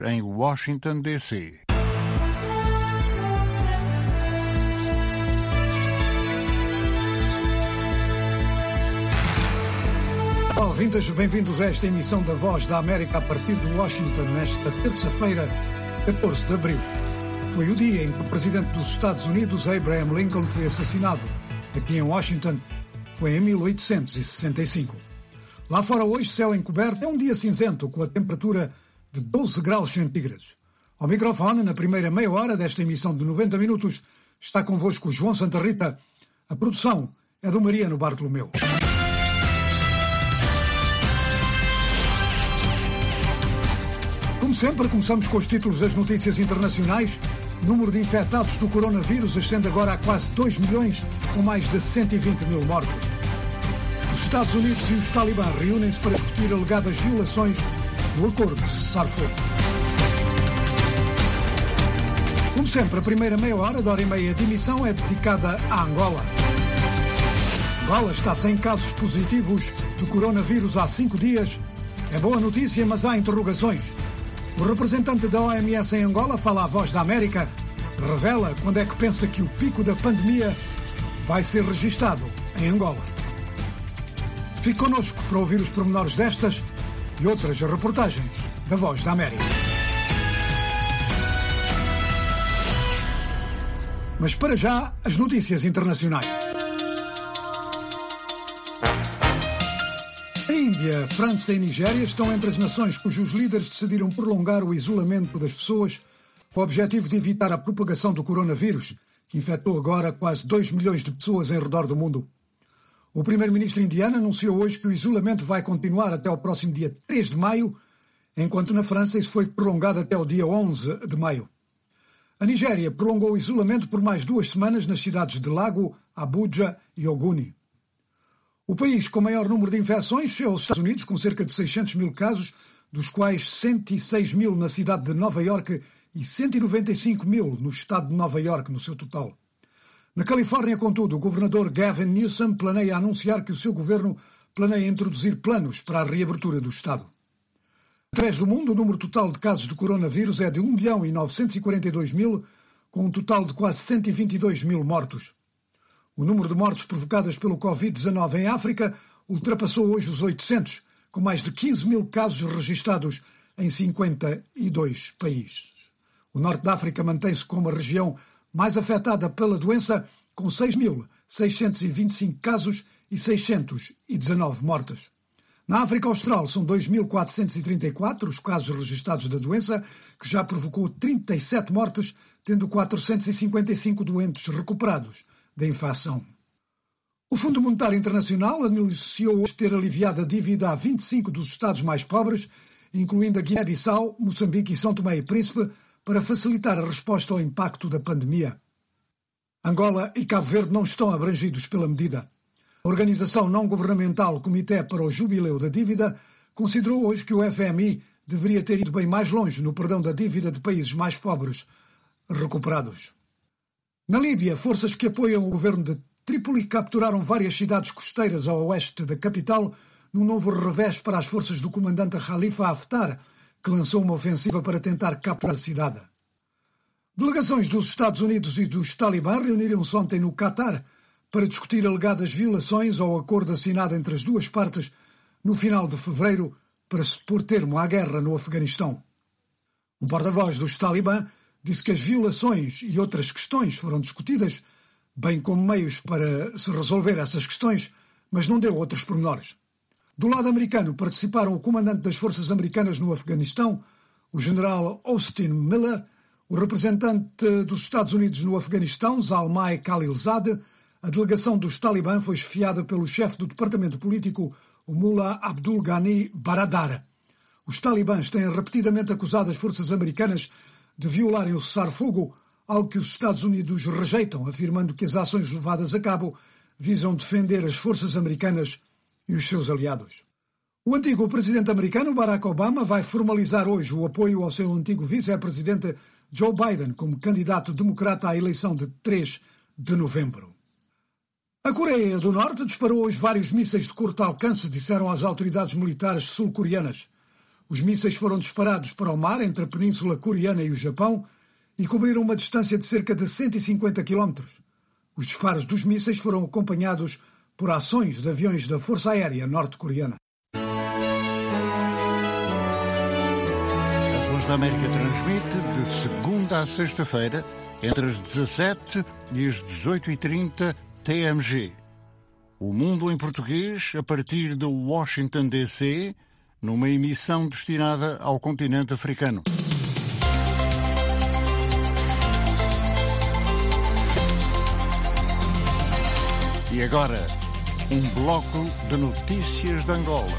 em Washington, D.C. Olá, ouvintes, bem-vindos a esta emissão da Voz da América a partir de Washington, nesta terça-feira, 14 de abril. Foi o dia em que o presidente dos Estados Unidos, Abraham Lincoln, foi assassinado. Aqui em Washington, foi em 1865. Lá fora hoje, céu encoberto, é um dia cinzento, com a temperatura de 12 graus centígrados. Ao microfone, na primeira meia hora desta emissão de 90 minutos, está convosco o João Santa Rita. A produção é do Mariano Bartolomeu. Como sempre, começamos com os títulos das notícias internacionais. O número de infectados do coronavírus ascende agora a quase 2 milhões, com mais de 120 mil mortos. Os Estados Unidos e os Talibã reúnem-se para discutir alegadas violações do acordo de cessar-fogo. Como sempre, a primeira meia hora, da hora e meia de emissão, é dedicada à Angola. Angola está sem casos positivos do coronavírus há 5 dias. É boa notícia, mas há interrogações. O representante da OMS em Angola fala à Voz da América, revela quando é que pensa que o pico da pandemia vai ser registado em Angola. Fique connosco para ouvir os pormenores destas e outras reportagens da Voz da América. Mas para já, as notícias internacionais. A Índia, França e Nigéria estão entre as nações cujos líderes decidiram prolongar o isolamento das pessoas com o objetivo de evitar a propagação do coronavírus, que infectou agora quase 2 milhões de pessoas em redor do mundo. O primeiro-ministro indiano anunciou hoje que o isolamento vai continuar até o próximo dia 3 de maio, enquanto na França isso foi prolongado até o dia 11 de maio. A Nigéria prolongou o isolamento por mais 2 semanas nas cidades de Lago, Abuja e Oguni. O país com maior número de infecções é os Estados Unidos, com cerca de 600 mil casos, dos quais 106 mil na cidade de Nova Iorque e 195 mil no estado de Nova Iorque, no seu total. Na Califórnia, contudo, o governador Gavin Newsom planeia anunciar que o seu governo planeia introduzir planos para a reabertura do estado. Através do mundo, o número total de casos de coronavírus é de 1.942.000, com um total de quase 122 mil mortos. O número de mortes provocadas pelo Covid-19 em África ultrapassou hoje os 800, com mais de 15 mil casos registados em 52 países. O norte da África mantém-se como a região mais afetada pela doença, com 6.625 casos e 619 mortes. Na África Austral são 2.434 os casos registados da doença, que já provocou 37 mortes, tendo 455 doentes recuperados da infecção. O Fundo Monetário Internacional anunciou hoje ter aliviado a dívida a 25 dos estados mais pobres, incluindo a Guiné-Bissau, Moçambique e São Tomé e Príncipe, para facilitar a resposta ao impacto da pandemia. Angola e Cabo Verde não estão abrangidos pela medida. A organização não-governamental Comitê para o Jubileu da Dívida considerou hoje que o FMI deveria ter ido bem mais longe no perdão da dívida de países mais pobres recuperados. Na Líbia, forças que apoiam o governo de Trípoli capturaram várias cidades costeiras ao oeste da capital, num novo revés para as forças do comandante Khalifa Haftar, que lançou uma ofensiva para tentar capturar a cidade. Delegações dos Estados Unidos e dos Talibã reuniram-se ontem no Catar para discutir alegadas violações ao acordo assinado entre as duas partes no final de fevereiro para se pôr termo à guerra no Afeganistão. Um porta-voz dos Talibã disse que as violações e outras questões foram discutidas, bem como meios para se resolver essas questões, mas não deu outros pormenores. Do lado americano participaram o comandante das forças americanas no Afeganistão, o general Austin Miller, o representante dos Estados Unidos no Afeganistão, Zalmay Khalilzad. A delegação dos Talibã foi esfiada pelo chefe do departamento político, o Mullah Abdul Ghani Baradar. Os talibãs têm repetidamente acusado as forças americanas de violarem o cessar-fogo, algo que os Estados Unidos rejeitam, afirmando que as ações levadas a cabo visam defender as forças americanas e os seus aliados. O antigo presidente americano Barack Obama vai formalizar hoje o apoio ao seu antigo vice-presidente Joe Biden como candidato democrata à eleição de 3 de novembro. A Coreia do Norte disparou hoje vários mísseis de curto alcance, disseram as autoridades militares sul-coreanas. Os mísseis foram disparados para o mar entre a Península Coreana e o Japão e cobriram uma distância de cerca de 150 km. Os disparos dos mísseis foram acompanhados por ações de aviões da Força Aérea Norte-Coreana. A Voz da América transmite de segunda a sexta-feira, entre as 17 e as 18h30 TMG. O Mundo em Português, a partir de Washington, D.C., numa emissão destinada ao continente africano. E agora, um bloco de notícias de Angola.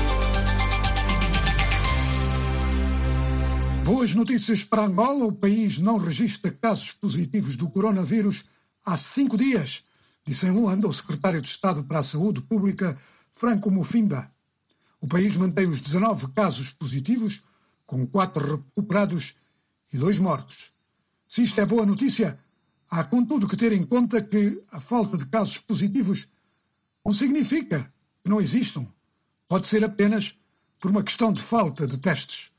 Boas notícias para Angola. O país não registra casos positivos do coronavírus há 5 dias, disse em Luanda o secretário de Estado para a Saúde Pública, Franco Mufinda. O país mantém os 19 casos positivos, com 4 recuperados e 2 mortos. Se isto é boa notícia, há contudo que ter em conta que a falta de casos positivos não significa que não existam. Pode ser apenas por uma questão de falta de testes.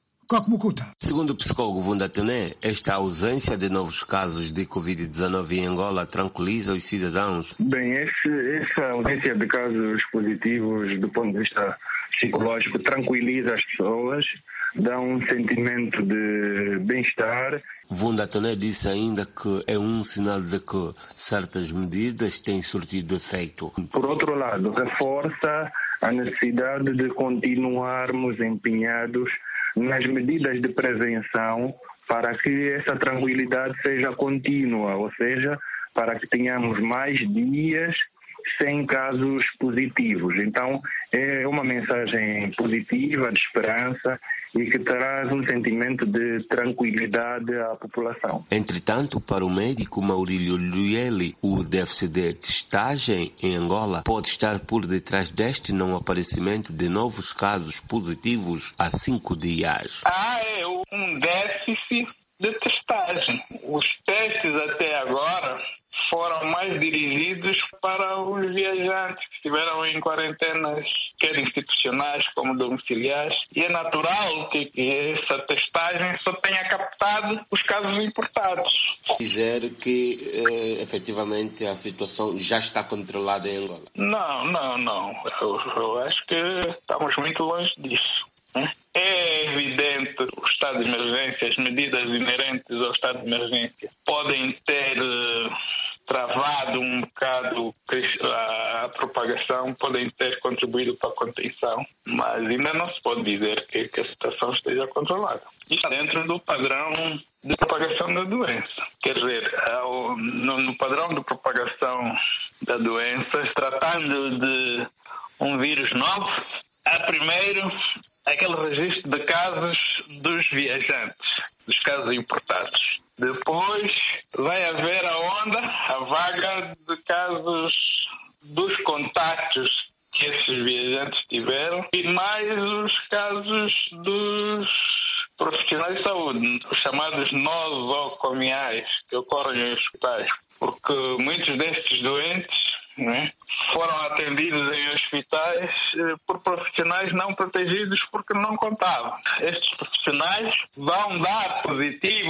Segundo o psicólogo Vunda Toné, esta ausência de novos casos de Covid-19 em Angola tranquiliza os cidadãos. Bem, essa ausência de casos positivos do ponto de vista psicológico tranquiliza as pessoas, dá um sentimento de bem-estar. Vunda Toné disse ainda que é um sinal de que certas medidas têm surtido efeito. Por outro lado, reforça a necessidade de continuarmos empenhados nas medidas de prevenção para que essa tranquilidade seja contínua, ou seja, para que tenhamos mais dias sem casos positivos. Então, é uma mensagem positiva, de esperança e que traz um sentimento de tranquilidade à população. Entretanto, para o médico Maurílio Luieli, o déficit de testagem em Angola pode estar por detrás deste não aparecimento de novos casos positivos há 5 dias. É um déficit de testagem. Os testes até agora foram mais dirigidos para os viajantes que estiveram em quarentenas, quer institucionais como domiciliares, e é natural que essa testagem só tenha captado os casos importados. Dizer que efetivamente a situação já está controlada em Angola? Não. Eu acho que estamos muito longe disso. É evidente o estado de emergência, as medidas inerentes ao estado de emergência podem ter travado um bocado a propagação, podem ter contribuído para a contenção, mas ainda não se pode dizer que a situação esteja controlada. Isso dentro do padrão de propagação da doença. Quer dizer, no padrão de propagação da doença, tratando de um vírus novo, há primeiro aquele registro de casos dos viajantes, dos casos importados. Depois vai haver a vaga de casos dos contactos que esses viajantes tiveram e mais os casos dos profissionais de saúde, os chamados nosocomiais, que ocorrem em hospitais. Porque muitos destes doentes foram atendidos em hospitais por profissionais não protegidos porque não contavam. Estes profissionais vão dar positivo,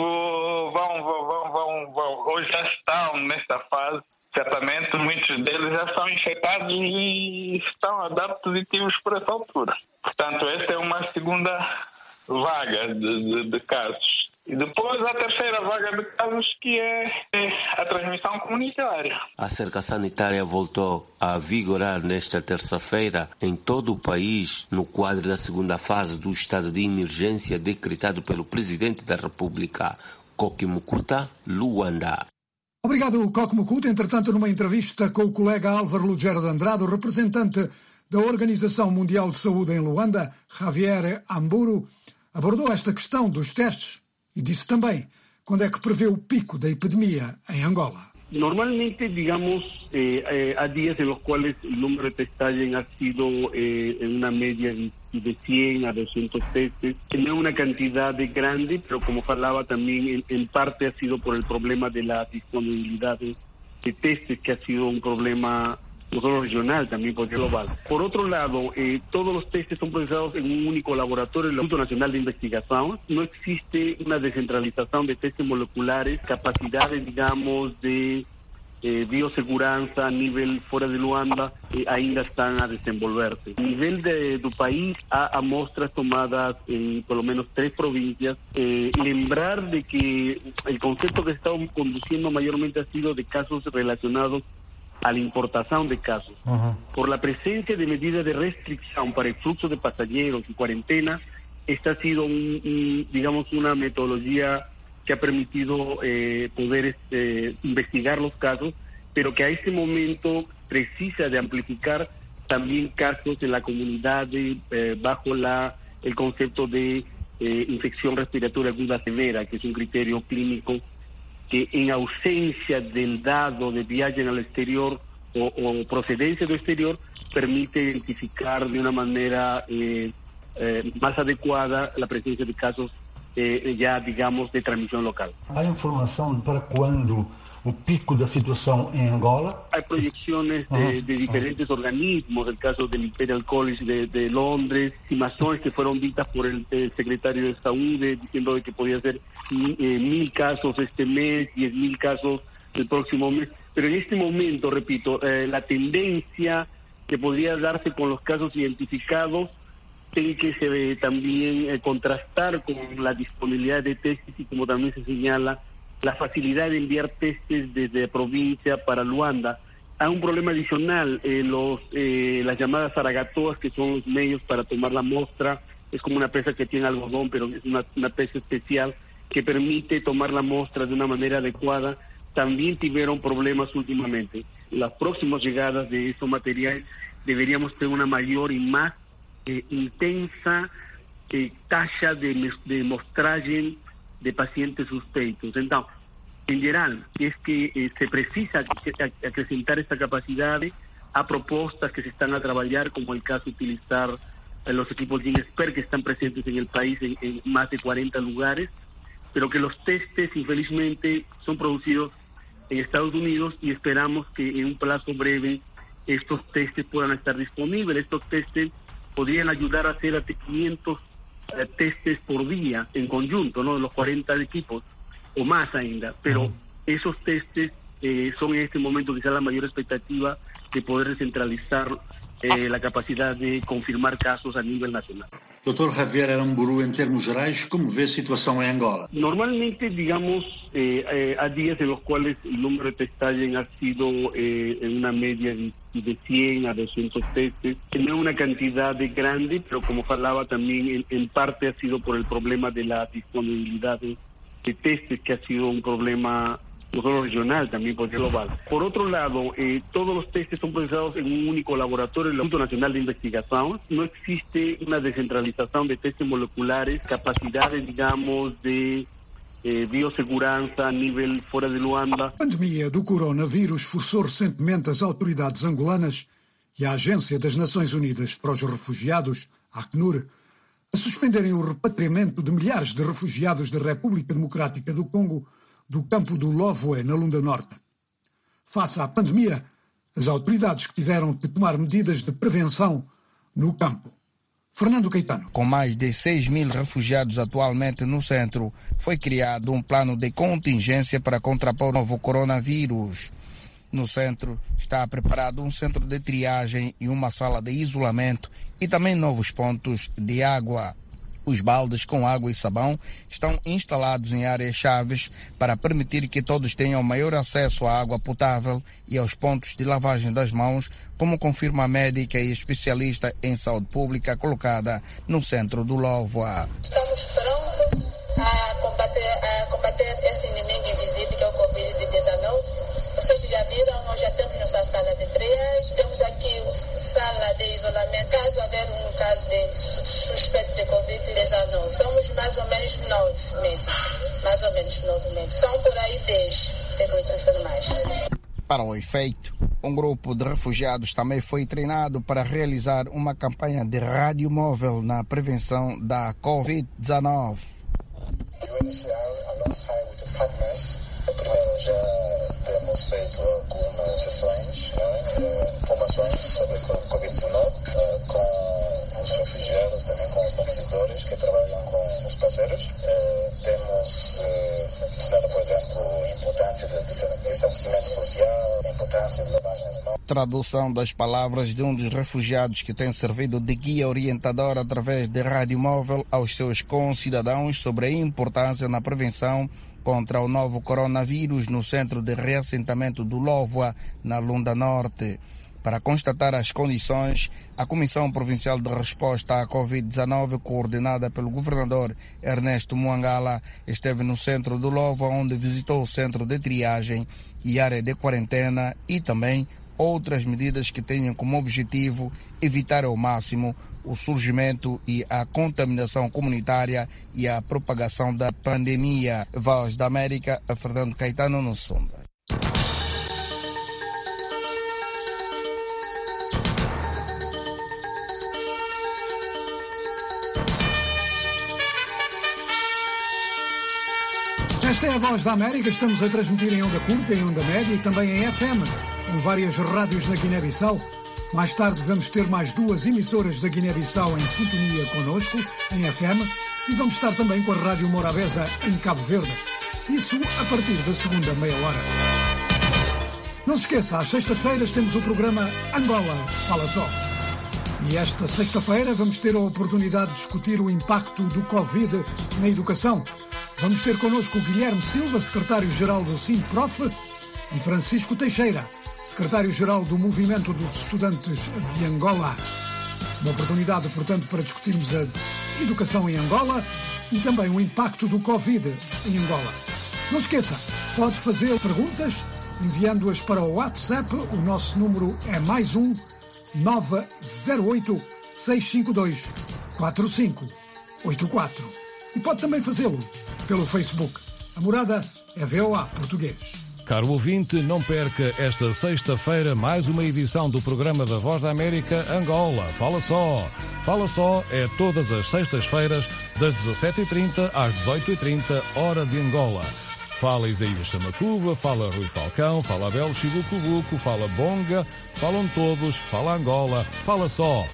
ou já estão nesta fase. Certamente muitos deles já estão infectados e estão a dar positivos por essa altura. Portanto, esta é uma segunda vaga de casos. E depois a terceira vaga de casos, que é a transmissão comunitária. A cerca sanitária voltou a vigorar nesta terça-feira em todo o país, no quadro da segunda fase do estado de emergência decretado pelo Presidente da República, Koki Mukuta, Luanda. Obrigado, Koki Mukuta. Entretanto, numa entrevista com o colega Álvaro Lugero de Andrade, o representante da Organização Mundial de Saúde em Luanda, Javier Amburu, abordou esta questão dos testes e disse também quando é que prevê o pico da epidemia em Angola. Normalmente, digamos, há días en los cuales el número de testajes ha sido en una media de 100 a 200 testes. No es una cantidad grande, pero como falaba también, en parte ha sido por el problema de la disponibilidad de testes, que ha sido un problema no solo regional, también puede ser global. Por otro lado, todos los testes son procesados en un único laboratorio, el Instituto Nacional de Investigación. No existe una descentralización de testes moleculares, capacidades, digamos, de bioseguranza a nivel fuera de Luanda ainda están a desenvolverse. A nivel do país, há amostras tomadas en por lo menos 3 provincias. Lembrar de que el concepto que se está conduciendo mayormente ha sido de casos relacionados a la importación de casos. Por la presencia de medidas de restricción para el flujo de pasajeros y cuarentena, esta ha sido digamos una metodología que ha permitido poder investigar los casos, pero que a este momento precisa de amplificar también casos en la comunidad bajo el concepto de infección respiratoria aguda severa, que es un criterio clínico que en ausencia del dado de viaje al exterior o procedencia del exterior permite identificar de una manera más adecuada la presencia de casos já, digamos, de transmissão local. Há informação para quando o pico da situação em Angola? Hay proyecciones de diferentes organismos, el caso del Imperial College de Londres, estimaciones que fueron ditas por el secretario de Salud, diciendo de que podía ser 1,000 casos este mes, 10,000 casos el próximo mes. Pero en este momento, repito, la tendencia que podría darse con los casos identificados tiene que también contrastar con la disponibilidad de testes y, como también se señala, la facilidad de enviar testes desde provincia para Luanda. Hay un problema adicional, las llamadas zaragatoas, que son los medios para tomar la muestra. Es como una pesa que tiene algodón, pero es una pesa especial que permite tomar la muestra de una manera adecuada. También tuvieron problemas últimamente. Las próximas llegadas de estos materiales deberíamos tener una mayor y más intensa taxa de mostraje de pacientes suspeitos. Entonces, en general, es que se precisa acrescentar esta capacidad a propuestas que se están a trabajar, como el caso de utilizar los equipos de INESPER que están presentes en el país en más de 40 lugares, pero que los testes, infelizmente, son producidos en Estados Unidos y esperamos que en un plazo breve estos testes puedan estar disponibles. Estos testes podrían ayudar a hacer hasta 500 testes por día en conjunto, ¿no? De los 40 equipos o más ainda, pero esos testes son en este momento quizá la mayor expectativa de poder descentralizar la capacidad de confirmar casos a nivel nacional. Dr. Javier Aramburu, en términos generales, ¿cómo ve la situación en Angola? Normalmente, digamos, hay días en los cuales el número de testajes ha sido en una media de 100 a 200 testes. No es una cantidad grande, pero como hablaba también, en parte ha sido por el problema de la disponibilidad de testes, que ha sido un problema no solo regional, también puede ser global. Por otro lado, todos los testes son procesados en un único laboratorio, el Instituto Nacional de Investigación. No existe una descentralización de testes moleculares, capacidades, digamos, de biosegurança a nível fora de Luanda. A pandemia do coronavírus forçou recentemente as autoridades angolanas e a Agência das Nações Unidas para os Refugiados, ACNUR, a suspenderem o repatriamento de milhares de refugiados da República Democrática do Congo do campo do Lovoé, na Lunda Norte. Face à pandemia, as autoridades que tiveram de tomar medidas de prevenção no campo. Fernando Caetano. Com mais de 6.000 refugiados atualmente no centro, foi criado um plano de contingência para contrapor o novo coronavírus. No centro está preparado um centro de triagem e uma sala de isolamento e também novos pontos de água. Os baldes com água e sabão estão instalados em áreas chaves para permitir que todos tenham maior acesso à água potável e aos pontos de lavagem das mãos, como confirma a médica e especialista em saúde pública colocada no centro do Lovoa. Estamos prontos a combater esse inimigo invisível que é o Covid-19. Vocês já viram, nós já temos nossa sala de triagem, temos aqui sala de isolamento. Caso haver um caso de suspeito de Covid-19, somos mais ou menos 9 médicos. São por aí 10 técnicos enfermais. Para o efeito, um grupo de refugiados também foi treinado para realizar uma campanha de rádio móvel na prevenção da Covid-19. UNHCR, alongside with the partners, Primeiro, já temos feito algumas sessões, informações sobre o Covid-19 com os refugiados, também com os beneficiadores que trabalham com os parceiros. Temos ensinado, por exemplo, a importância do distanciamento social, a importância de lavagem das mãos. Tradução das palavras de um dos refugiados que tem servido de guia orientador através de rádio móvel aos seus concidadãos sobre a importância na prevenção contra o novo coronavírus no centro de reassentamento do Lovoa, na Lunda Norte. Para constatar as condições, a Comissão Provincial de Resposta à Covid-19, coordenada pelo governador Ernesto Muangala, esteve no centro do Lovoa, onde visitou o centro de triagem e área de quarentena e também outras medidas que tenham como objetivo evitar ao máximo o surgimento e a contaminação comunitária e a propagação da pandemia. Voz da América, a Fernando Caetano, no Sonda. Esta é a Voz da América. Estamos a transmitir em onda curta, em onda média e também em FM, com várias rádios na Guiné-Bissau. Mais tarde vamos ter mais 2 emissoras da Guiné-Bissau em sintonia connosco, em FM, e vamos estar também com a Rádio Morabeza em Cabo Verde. Isso a partir da segunda meia hora. Não se esqueça, às sextas-feiras temos o programa Angola Fala Só. E esta sexta-feira vamos ter a oportunidade de discutir o impacto do Covid na educação. Vamos ter connosco o Guilherme Silva, secretário-geral do SINPROF, e Francisco Teixeira, secretário-geral do Movimento dos Estudantes de Angola. Uma oportunidade, portanto, para discutirmos a educação em Angola e também o impacto do Covid em Angola. Não esqueça, pode fazer perguntas enviando-as para o WhatsApp. O nosso número é +1 908 652 4584. E pode também fazê-lo pelo Facebook. A morada é VOA Português. Caro ouvinte, não perca esta sexta-feira mais uma edição do programa da Voz da América Angola. Fala Só. Fala Só é todas as sextas-feiras, das 17h30 às 18h30, hora de Angola. Fala Isaías Chamacuba, fala Rui Falcão, fala Abel Chibucubuco, fala Bonga, falam todos, fala Angola. Fala Só.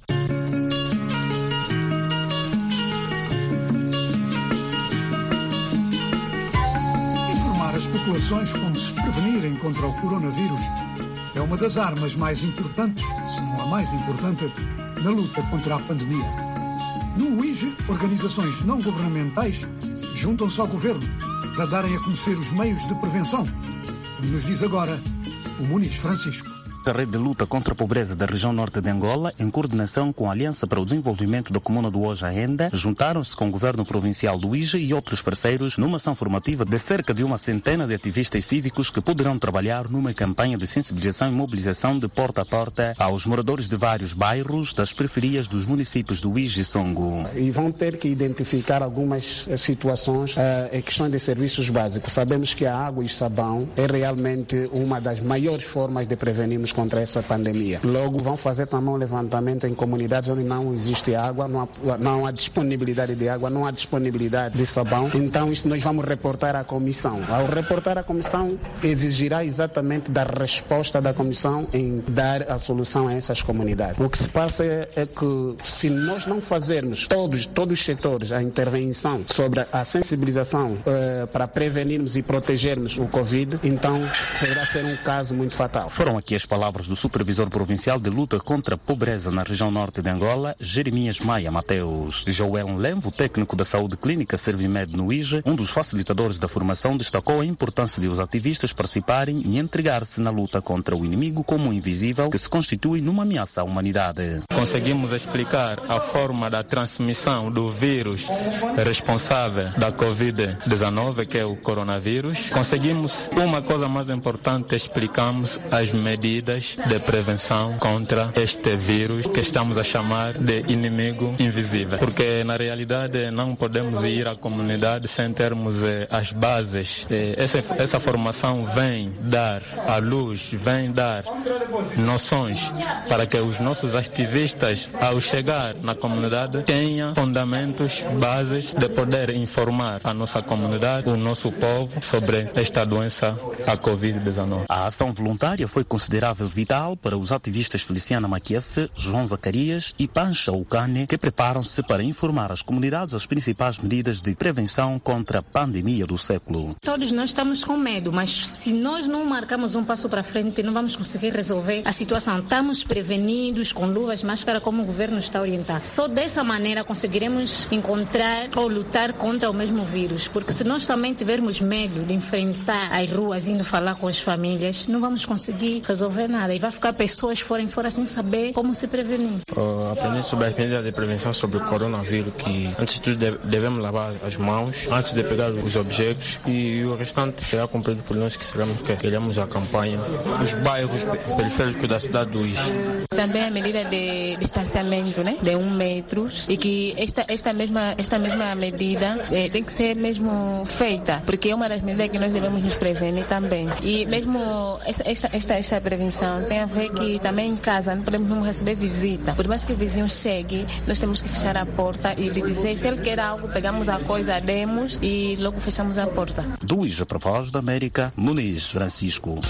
As populações como se prevenirem contra o coronavírus é uma das armas mais importantes, se não a mais importante, na luta contra a pandemia. No UIGE, organizações não governamentais juntam-se ao governo para darem a conhecer os meios de prevenção, como nos diz agora o Muniz Francisco. A rede de luta contra a pobreza da região norte de Angola, em coordenação com a Aliança para o Desenvolvimento da Comuna do Hoje Ainda, juntaram-se com o Governo Provincial do IJE e outros parceiros numa ação formativa de cerca de 100 de ativistas cívicos que poderão trabalhar numa campanha de sensibilização e mobilização de porta a porta aos moradores de vários bairros das periferias dos municípios do IJE e Songo. E vão ter que identificar algumas situações em questões de serviços básicos. Sabemos que a água e o sabão é realmente uma das maiores formas de prevenirmos contra essa pandemia. Logo, vão fazer também um levantamento em comunidades onde não existe água, não há disponibilidade de água, não há disponibilidade de sabão. Então, isso nós vamos reportar à comissão. Ao reportar à comissão, exigirá exatamente da resposta da comissão em dar a solução a essas comunidades. O que se passa é que, se nós não fazermos todos os setores a intervenção sobre a sensibilização para prevenirmos e protegermos o Covid, então poderá ser um caso muito fatal. Foram aqui as palavras do Supervisor Provincial de Luta contra a Pobreza na região norte de Angola, Jeremias Maia Mateus. Joel Lemvo, técnico da saúde clínica Servimed no IJE, um dos facilitadores da formação, destacou a importância de os ativistas participarem e entregar-se na luta contra o inimigo como invisível que se constitui numa ameaça à humanidade. Conseguimos explicar a forma da transmissão do vírus responsável da Covid-19, que é o coronavírus. Conseguimos, uma coisa mais importante, explicamos as medidas medidas de prevenção contra este vírus que estamos a chamar de inimigo invisível. Porque na realidade não podemos ir à comunidade sem termos as bases. Essa formação vem dar à luz, vem dar noções para que os nossos ativistas, ao chegar na comunidade, tenham fundamentos, bases de poder informar a nossa comunidade, o nosso povo, sobre esta doença, a Covid-19. A ação voluntária foi considerável vital para os ativistas Feliciana Maquiese, João Zacarias e Pancha Ucane, que preparam-se para informar as comunidades as principais medidas de prevenção contra a pandemia do século. Todos nós estamos com medo, mas se nós não marcarmos um passo para frente, não vamos conseguir resolver a situação. Estamos prevenidos com luvas, máscara, como o governo está orientado. Só dessa maneira conseguiremos encontrar ou lutar contra o mesmo vírus, porque se nós também tivermos medo de enfrentar as ruas, indo falar com as famílias, não vamos conseguir resolver nada e vai ficar pessoas fora sem saber como se prevenir. Aprendi sobre as medidas de prevenção sobre o coronavírus, que antes de tudo devemos lavar as mãos antes de pegar os objetos, e o restante será cumprido por nós que queremos a campanha nos bairros periféricos da cidade do Ixi. Também a medida de distanciamento, né, de 1 metro, e que esta mesma medida tem que ser mesmo feita, porque é uma das medidas que nós devemos nos prevenir também. E mesmo esta prevenção tem a ver que também em casa não podemos receber visita. Por mais que o vizinho chegue, nós temos que fechar a porta e lhe dizer, se ele quer algo, pegamos a coisa, demos e logo fechamos a porta. Do Ija para a Voz da América, Muniz Francisco.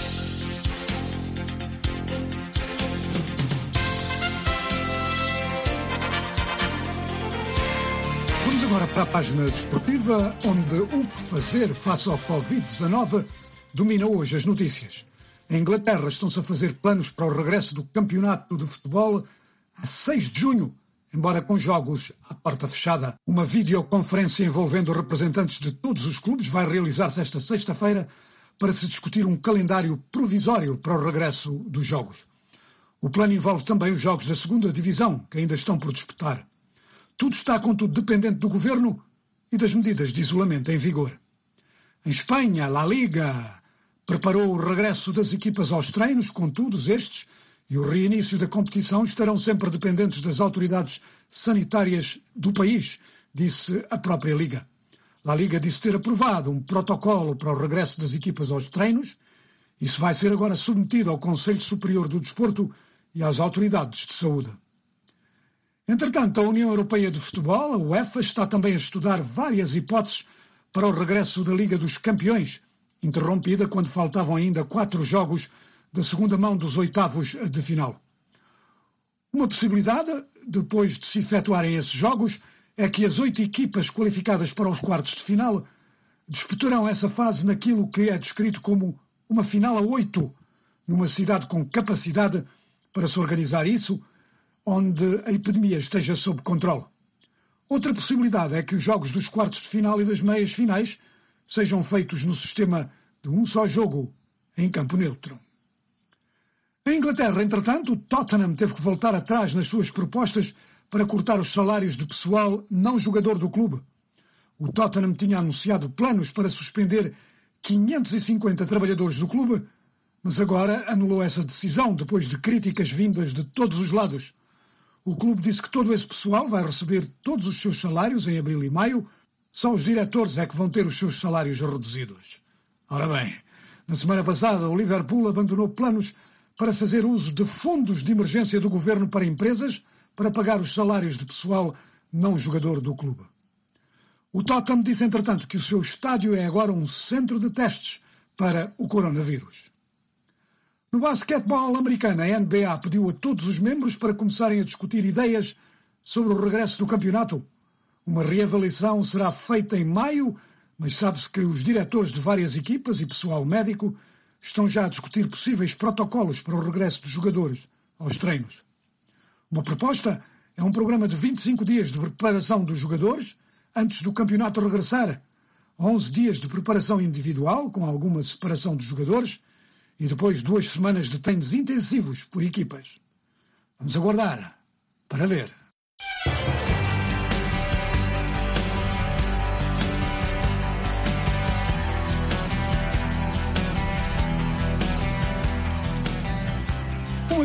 Vamos agora para a página desportiva, onde o que fazer face ao Covid-19 domina hoje as notícias. Em Inglaterra estão-se a fazer planos para o regresso do campeonato de futebol a 6 de junho, embora com jogos à porta fechada. Uma videoconferência envolvendo representantes de todos os clubes vai realizar-se esta sexta-feira para se discutir um calendário provisório para o regresso dos jogos. O plano envolve também os jogos da segunda divisão, que ainda estão por disputar. Tudo está, contudo, dependente do governo e das medidas de isolamento em vigor. Em Espanha, a La Liga preparou o regresso das equipas aos treinos, contudo, estes e o reinício da competição estarão sempre dependentes das autoridades sanitárias do país, disse a própria Liga. A Liga disse ter aprovado um protocolo para o regresso das equipas aos treinos. Isso vai ser agora submetido ao Conselho Superior do Desporto e às autoridades de saúde. Entretanto, a União Europeia de Futebol, a UEFA, está também a estudar várias hipóteses para o regresso da Liga dos Campeões, interrompida quando faltavam ainda 4 jogos da segunda mão dos oitavos de final. Uma possibilidade, depois de se efetuarem esses jogos, é que as 8 equipas qualificadas para os quartos de final disputarão essa fase naquilo que é descrito como uma final a 8, numa cidade com capacidade para se organizar isso, onde a epidemia esteja sob controle. Outra possibilidade é que os jogos dos quartos de final e das meias finais sejam feitos no sistema de um só jogo em campo neutro. Em Inglaterra, entretanto, o Tottenham teve que voltar atrás nas suas propostas para cortar os salários de pessoal não jogador do clube. O Tottenham tinha anunciado planos para suspender 550 trabalhadores do clube, mas agora anulou essa decisão depois de críticas vindas de todos os lados. O clube disse que todo esse pessoal vai receber todos os seus salários em abril e maio, só os diretores é que vão ter os seus salários reduzidos. Ora bem, na semana passada o Liverpool abandonou planos para fazer uso de fundos de emergência do governo para empresas para pagar os salários de pessoal não jogador do clube. O Tottenham disse, entretanto, que o seu estádio é agora um centro de testes para o coronavírus. No basquetebol americano, a NBA pediu a todos os membros para começarem a discutir ideias sobre o regresso do campeonato. Uma reavaliação será feita em maio, mas sabe-se que os diretores de várias equipas e pessoal médico estão já a discutir possíveis protocolos para o regresso dos jogadores aos treinos. Uma proposta é um programa de 25 dias de preparação dos jogadores antes do campeonato regressar, 11 dias de preparação individual, com alguma separação dos jogadores, e depois 2 semanas de treinos intensivos por equipas. Vamos aguardar para ver.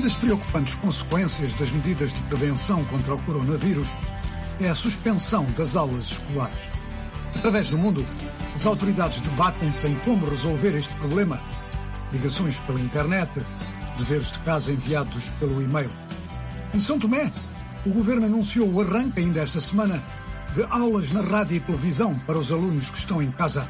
das preocupantes consequências das medidas de prevenção contra o coronavírus é a suspensão das aulas escolares. Através do mundo, as autoridades debatem-se em como resolver este problema. Ligações pela internet, deveres de casa enviados pelo e-mail. Em São Tomé, o governo anunciou o arranque ainda esta semana de aulas na rádio e televisão para os alunos que estão em casa.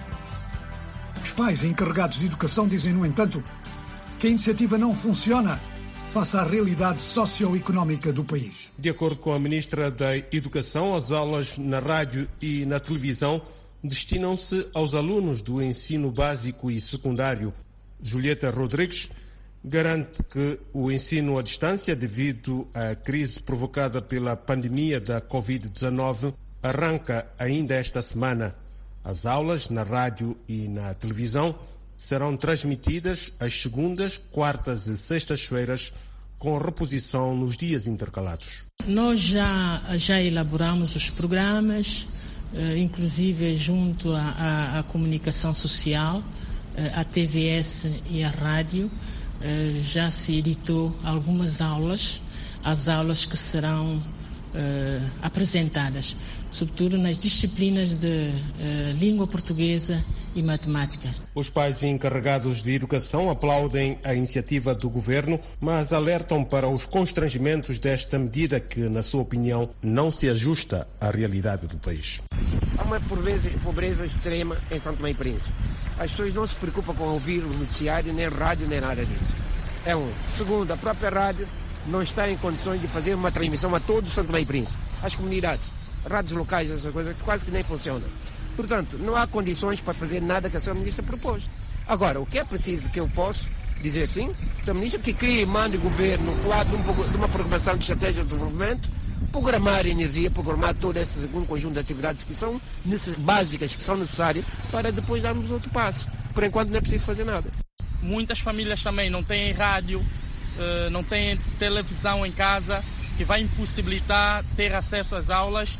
Os pais e encarregados de educação dizem, no entanto, que a iniciativa não funciona face à realidade socioeconómica do país. De acordo com a Ministra da Educação, as aulas na rádio e na televisão destinam-se aos alunos do ensino básico e secundário. Julieta Rodrigues garante que o ensino à distância, devido à crise provocada pela pandemia da Covid-19, arranca ainda esta semana. As aulas na rádio e na televisão serão transmitidas às segundas, quartas e sextas-feiras, com reposição nos dias intercalados. Nós já elaboramos os programas, inclusive junto à comunicação social, a TVS e a rádio. Já se editou algumas aulas, as aulas que serão apresentadas, sobretudo nas disciplinas de língua portuguesa e matemática. Os pais encarregados de educação aplaudem a iniciativa do governo, mas alertam para os constrangimentos desta medida que, na sua opinião, não se ajusta à realidade do país. Há uma pobreza extrema em São Tomé e Príncipe. As pessoas não se preocupam com ouvir o noticiário, nem rádio, nem nada disso. É um. Segundo, a própria rádio não está em condições de fazer uma transmissão a todo o São Tomé e Príncipe, às comunidades, rádios locais, essas coisas, quase que nem funcionam. Portanto, não há condições para fazer nada que a Sra. Ministra propôs. Agora, o que é preciso que eu posso dizer sim? A Sra. Ministra que crie e mande o governo no quadro de uma programação de estratégia de desenvolvimento, programar energia, programar todo esse conjunto de atividades que são básicas, que são necessárias, para depois darmos outro passo. Por enquanto não é preciso fazer nada. Muitas famílias também não têm rádio, não têm televisão em casa, que vai impossibilitar ter acesso às aulas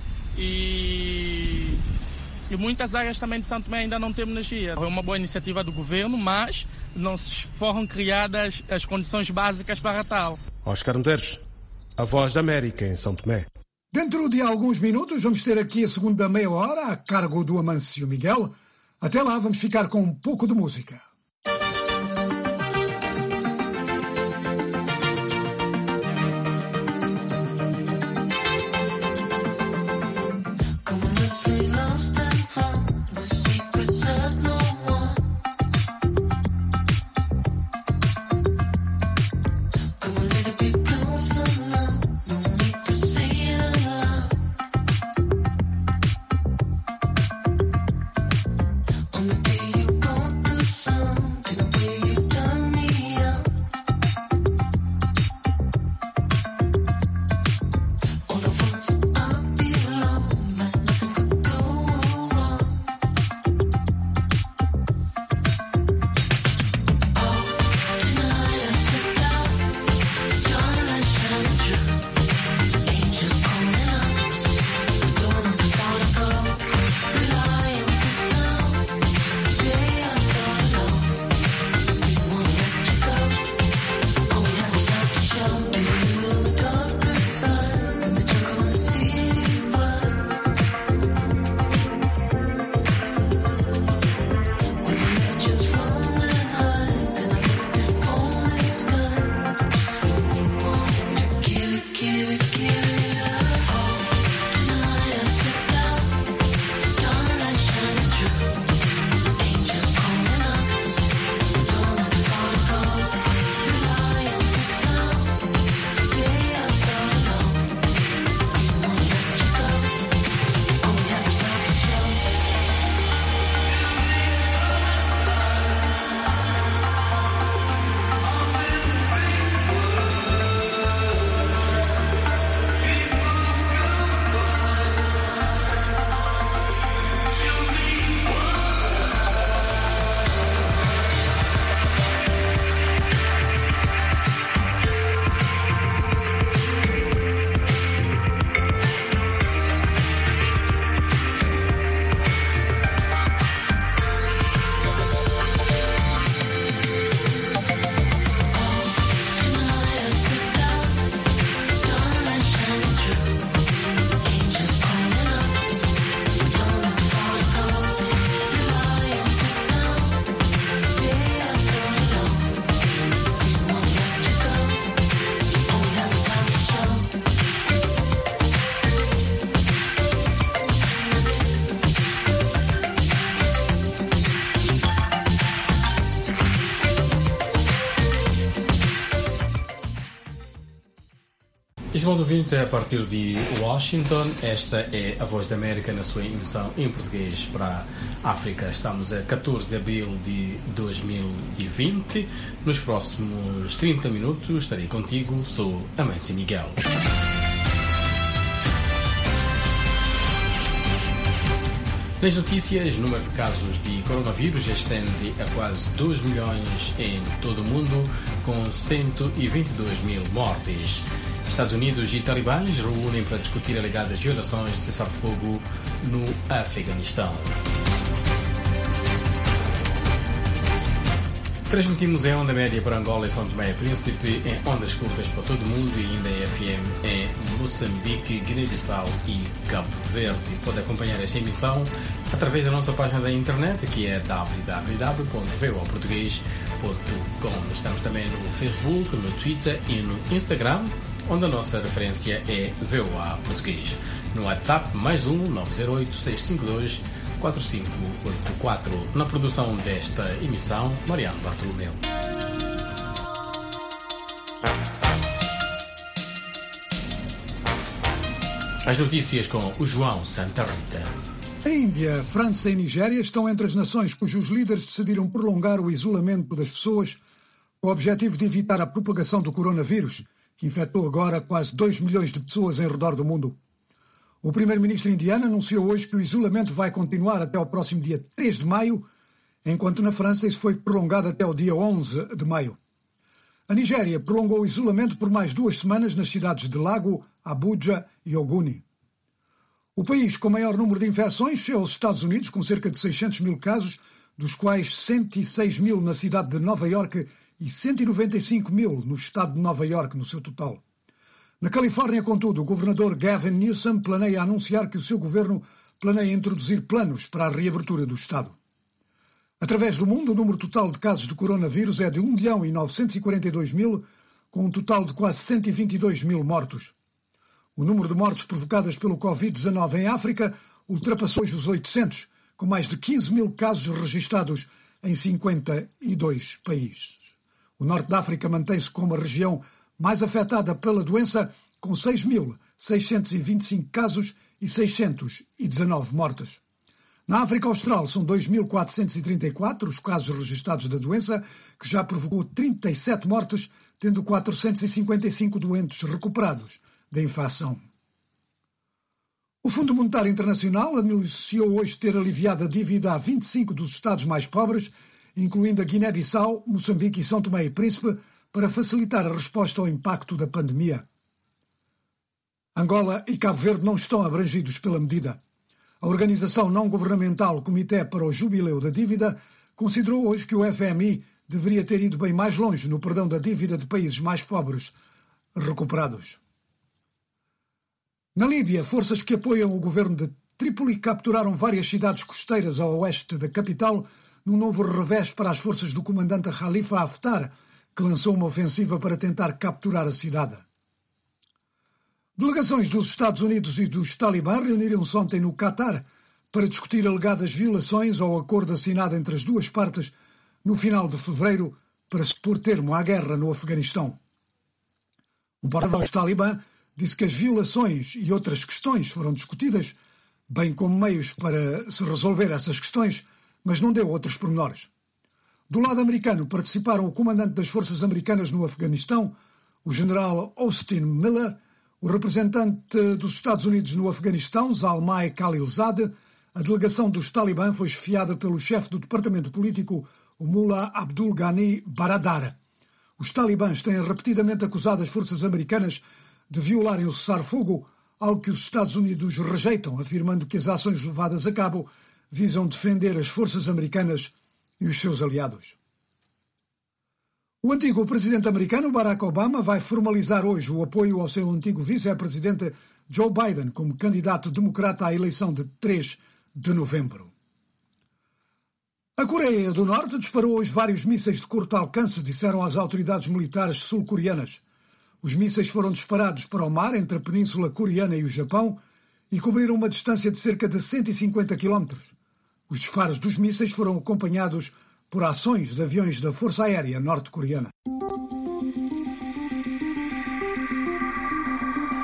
e muitas áreas também de São Tomé ainda não têm energia. É uma boa iniciativa do governo, mas não foram criadas as condições básicas para tal. Oscar Medeiros, a Voz da América em São Tomé. Dentro de alguns minutos vamos ter aqui a segunda meia hora a cargo do Amâncio Miguel. Até lá vamos ficar com um pouco de música. On the day you bought the sun. Estimado ouvinte, a partir de Washington, esta é a Voz da América na sua emissão em português para a África. Estamos a 14 de abril de 2020. Nos próximos 30 minutos estarei contigo, sou Amancio Miguel. Nas notícias, o número de casos de coronavírus ascende a quase 2 milhões em todo o mundo, com 122 mil mortes. Estados Unidos e talibãs reúnem para discutir alegadas violações de cessar-fogo no Afeganistão. Transmitimos em onda média para Angola e São Tomé e Príncipe, em ondas curtas para todo o mundo e ainda em FM em Moçambique, Guiné-Bissau e Cabo Verde. Pode acompanhar esta emissão através da nossa página da internet, que é www.voaportugues.com. Estamos também no Facebook, no Twitter e no Instagram, onde a nossa referência é VOA Português. No WhatsApp, mais 908-652-4584. Na produção desta emissão, Mariano Bartolomeu. As notícias com o João Santa Rita. A Índia, a França e a Nigéria estão entre as nações cujos líderes decidiram prolongar o isolamento das pessoas com o objetivo de evitar a propagação do coronavírus, que infectou agora quase 2 milhões de pessoas em redor do mundo. O primeiro-ministro indiano anunciou hoje que o isolamento vai continuar até ao próximo dia 3 de maio, enquanto na França isso foi prolongado até o dia 11 de maio. A Nigéria prolongou o isolamento por mais 2 semanas nas cidades de Lago, Abuja e Oguni. O país com maior número de infecções é os Estados Unidos, com cerca de 600 mil casos, dos quais 106 mil na cidade de Nova Iorque e 195 mil no estado de Nova Iorque no seu total. Na Califórnia, contudo, o governador Gavin Newsom planeia anunciar que o seu governo planeia introduzir planos para a reabertura do estado. Através do mundo, o número total de casos de coronavírus é de 1.942.000, com um total de quase 122 mil mortos. O número de mortes provocadas pelo Covid-19 em África ultrapassou hoje os 800, com mais de 15 mil casos registados em 52 países. O norte da África mantém-se como a região mais afetada pela doença, com 6.625 casos e 619 mortes. Na África Austral são 2.434 os casos registados da doença, que já provocou 37 mortes, tendo 455 doentes recuperados da infecção. O Fundo Monetário Internacional anunciou hoje ter aliviado a dívida a 25 dos Estados mais pobres, incluindo a Guiné-Bissau, Moçambique e São Tomé e Príncipe, para facilitar a resposta ao impacto da pandemia. Angola e Cabo Verde não estão abrangidos pela medida. A organização não-governamental Comitê para o Jubileu da Dívida considerou hoje que o FMI deveria ter ido bem mais longe no perdão da dívida de países mais pobres recuperados. Na Líbia, forças que apoiam o governo de Trípoli capturaram várias cidades costeiras ao oeste da capital, num novo revés para as forças do comandante Khalifa Haftar, que lançou uma ofensiva para tentar capturar a cidade. Delegações dos Estados Unidos e dos Talibã reuniram-se ontem no Catar para discutir alegadas violações ao acordo assinado entre as duas partes no final de fevereiro para se pôr termo à guerra no Afeganistão. Um porta-voz dos Talibã disse que as violações e outras questões foram discutidas, bem como meios para se resolver essas questões, mas não deu outros pormenores. Do lado americano participaram o comandante das forças americanas no Afeganistão, o general Austin Miller, o representante dos Estados Unidos no Afeganistão, Zalmay Khalilzad. A delegação dos Talibã foi esfiada pelo chefe do departamento político, o Mullah Abdul Ghani Baradar. Os talibãs têm repetidamente acusado as forças americanas de violarem o cessar-fogo, algo que os Estados Unidos rejeitam, afirmando que as ações levadas a cabo visam defender as forças americanas e os seus aliados. O antigo presidente americano Barack Obama vai formalizar hoje o apoio ao seu antigo vice-presidente Joe Biden como candidato democrata à eleição de 3 de novembro. A Coreia do Norte disparou hoje vários mísseis de curto alcance, disseram as autoridades militares sul-coreanas. Os mísseis foram disparados para o mar entre a Península Coreana e o Japão e cobriram uma distância de cerca de 150 km. Os disparos dos mísseis foram acompanhados por ações de aviões da Força Aérea norte-coreana.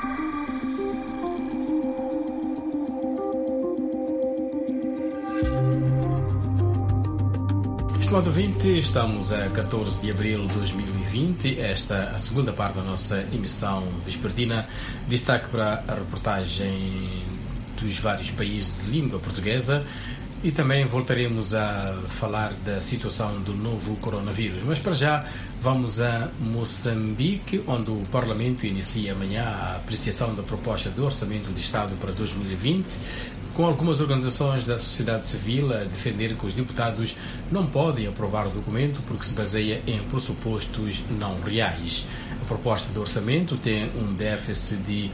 Estimado ouvinte, estamos a 14 de abril de 2020. Esta é a segunda parte da nossa emissão vespertina. Destaque para a reportagem dos vários países de língua portuguesa e também voltaremos a falar da situação do novo coronavírus. Mas para já vamos a Moçambique, onde o Parlamento inicia amanhã a apreciação da proposta de orçamento de Estado para 2020, com algumas organizações da sociedade civil a defender que os deputados não podem aprovar o documento porque se baseia em pressupostos não reais. A proposta de orçamento tem um déficit de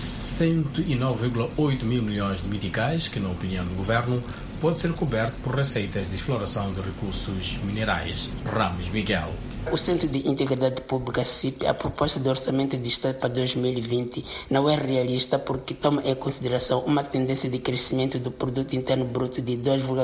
109,8 mil milhões de meticais, que, na opinião do governo, pode ser coberto por receitas de exploração de recursos minerais. Ramos Miguel. O Centro de Integridade Pública, CIP, a proposta de orçamento de Estado para 2020 não é realista porque toma em consideração uma tendência de crescimento do Produto Interno Bruto de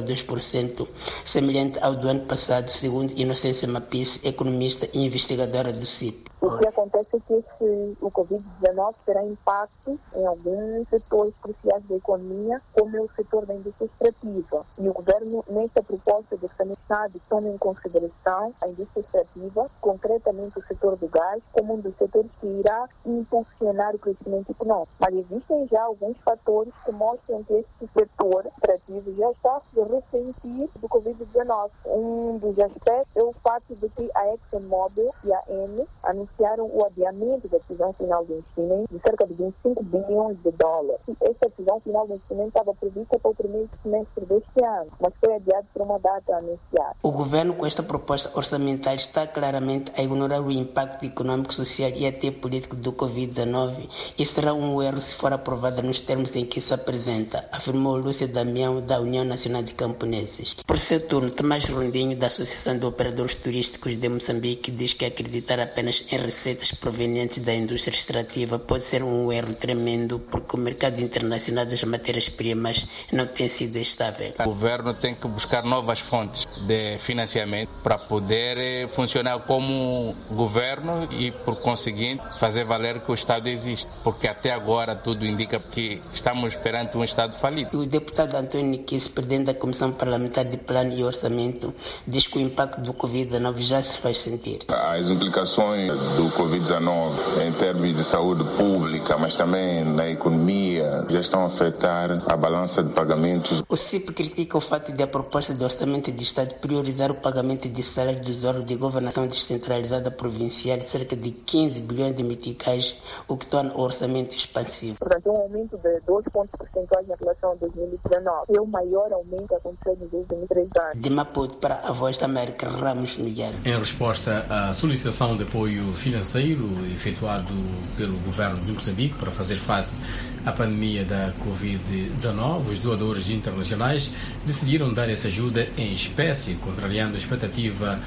2,2%, semelhante ao do ano passado, segundo Inocência Mapis, economista e investigadora do CIP. O que acontece é que o Covid-19 terá impacto em alguns setores cruciais da economia, como é o setor da indústria extrativa. E o governo, nesta proposta de orçamento, toma em consideração a indústria extrativa, concretamente o setor do gás, como um dos setores que irá impulsionar o crescimento econômico. Mas existem já alguns fatores que mostram que este setor extrativo já está a se ressentir do Covid-19. Um dos aspectos é o fato de que a ExxonMobil e a Eni anunciaram o adiamento da decisão final de investimento de cerca de 25 bilhões de dólares. Esta decisão final de investimento estava prevista para o primeiro semestre deste ano, mas foi adiado por uma data anunciada. O governo, com esta proposta orçamental, está claramente a ignorar o impacto econômico, social e até político do Covid-19 e será um erro se for aprovada nos termos em que se apresenta, afirmou Lúcia Damião, da União Nacional de Camponeses. Por seu turno, Tomás Rondinho, da Associação de Operadores Turísticos de Moçambique, diz que acreditar apenas em receitas provenientes da indústria extrativa pode ser um erro tremendo porque o mercado internacional das matérias-primas não tem sido estável. O governo tem que buscar novas fontes de financiamento para poder funcionar como governo e, por conseguinte, fazer valer que o Estado existe, porque até agora tudo indica que estamos perante um Estado falido. O deputado António Kiss, presidente da Comissão Parlamentar de Plano e Orçamento, diz que o impacto do Covid-19 já se faz sentir. As implicações do Covid-19 em termos de saúde pública, mas também na economia, já estão a afetar a balança de pagamentos. O CIP critica o fato de a proposta de orçamento de Estado priorizar o pagamento de salários dos órgãos de governação descentralizada provincial de cerca de 15 bilhões de meticais, o que torna o orçamento expansivo. Portanto, um aumento de 2 pontos percentuais em relação a 2019. É o maior aumento que aconteceu nos últimos 3 anos. De Maputo para a Voz da América, Ramos Miguel. Em resposta à solicitação de apoio financeiro efetuado pelo governo de Moçambique para fazer face à pandemia da Covid-19, os doadores internacionais decidiram dar essa ajuda em espécie, contrariando a expectativa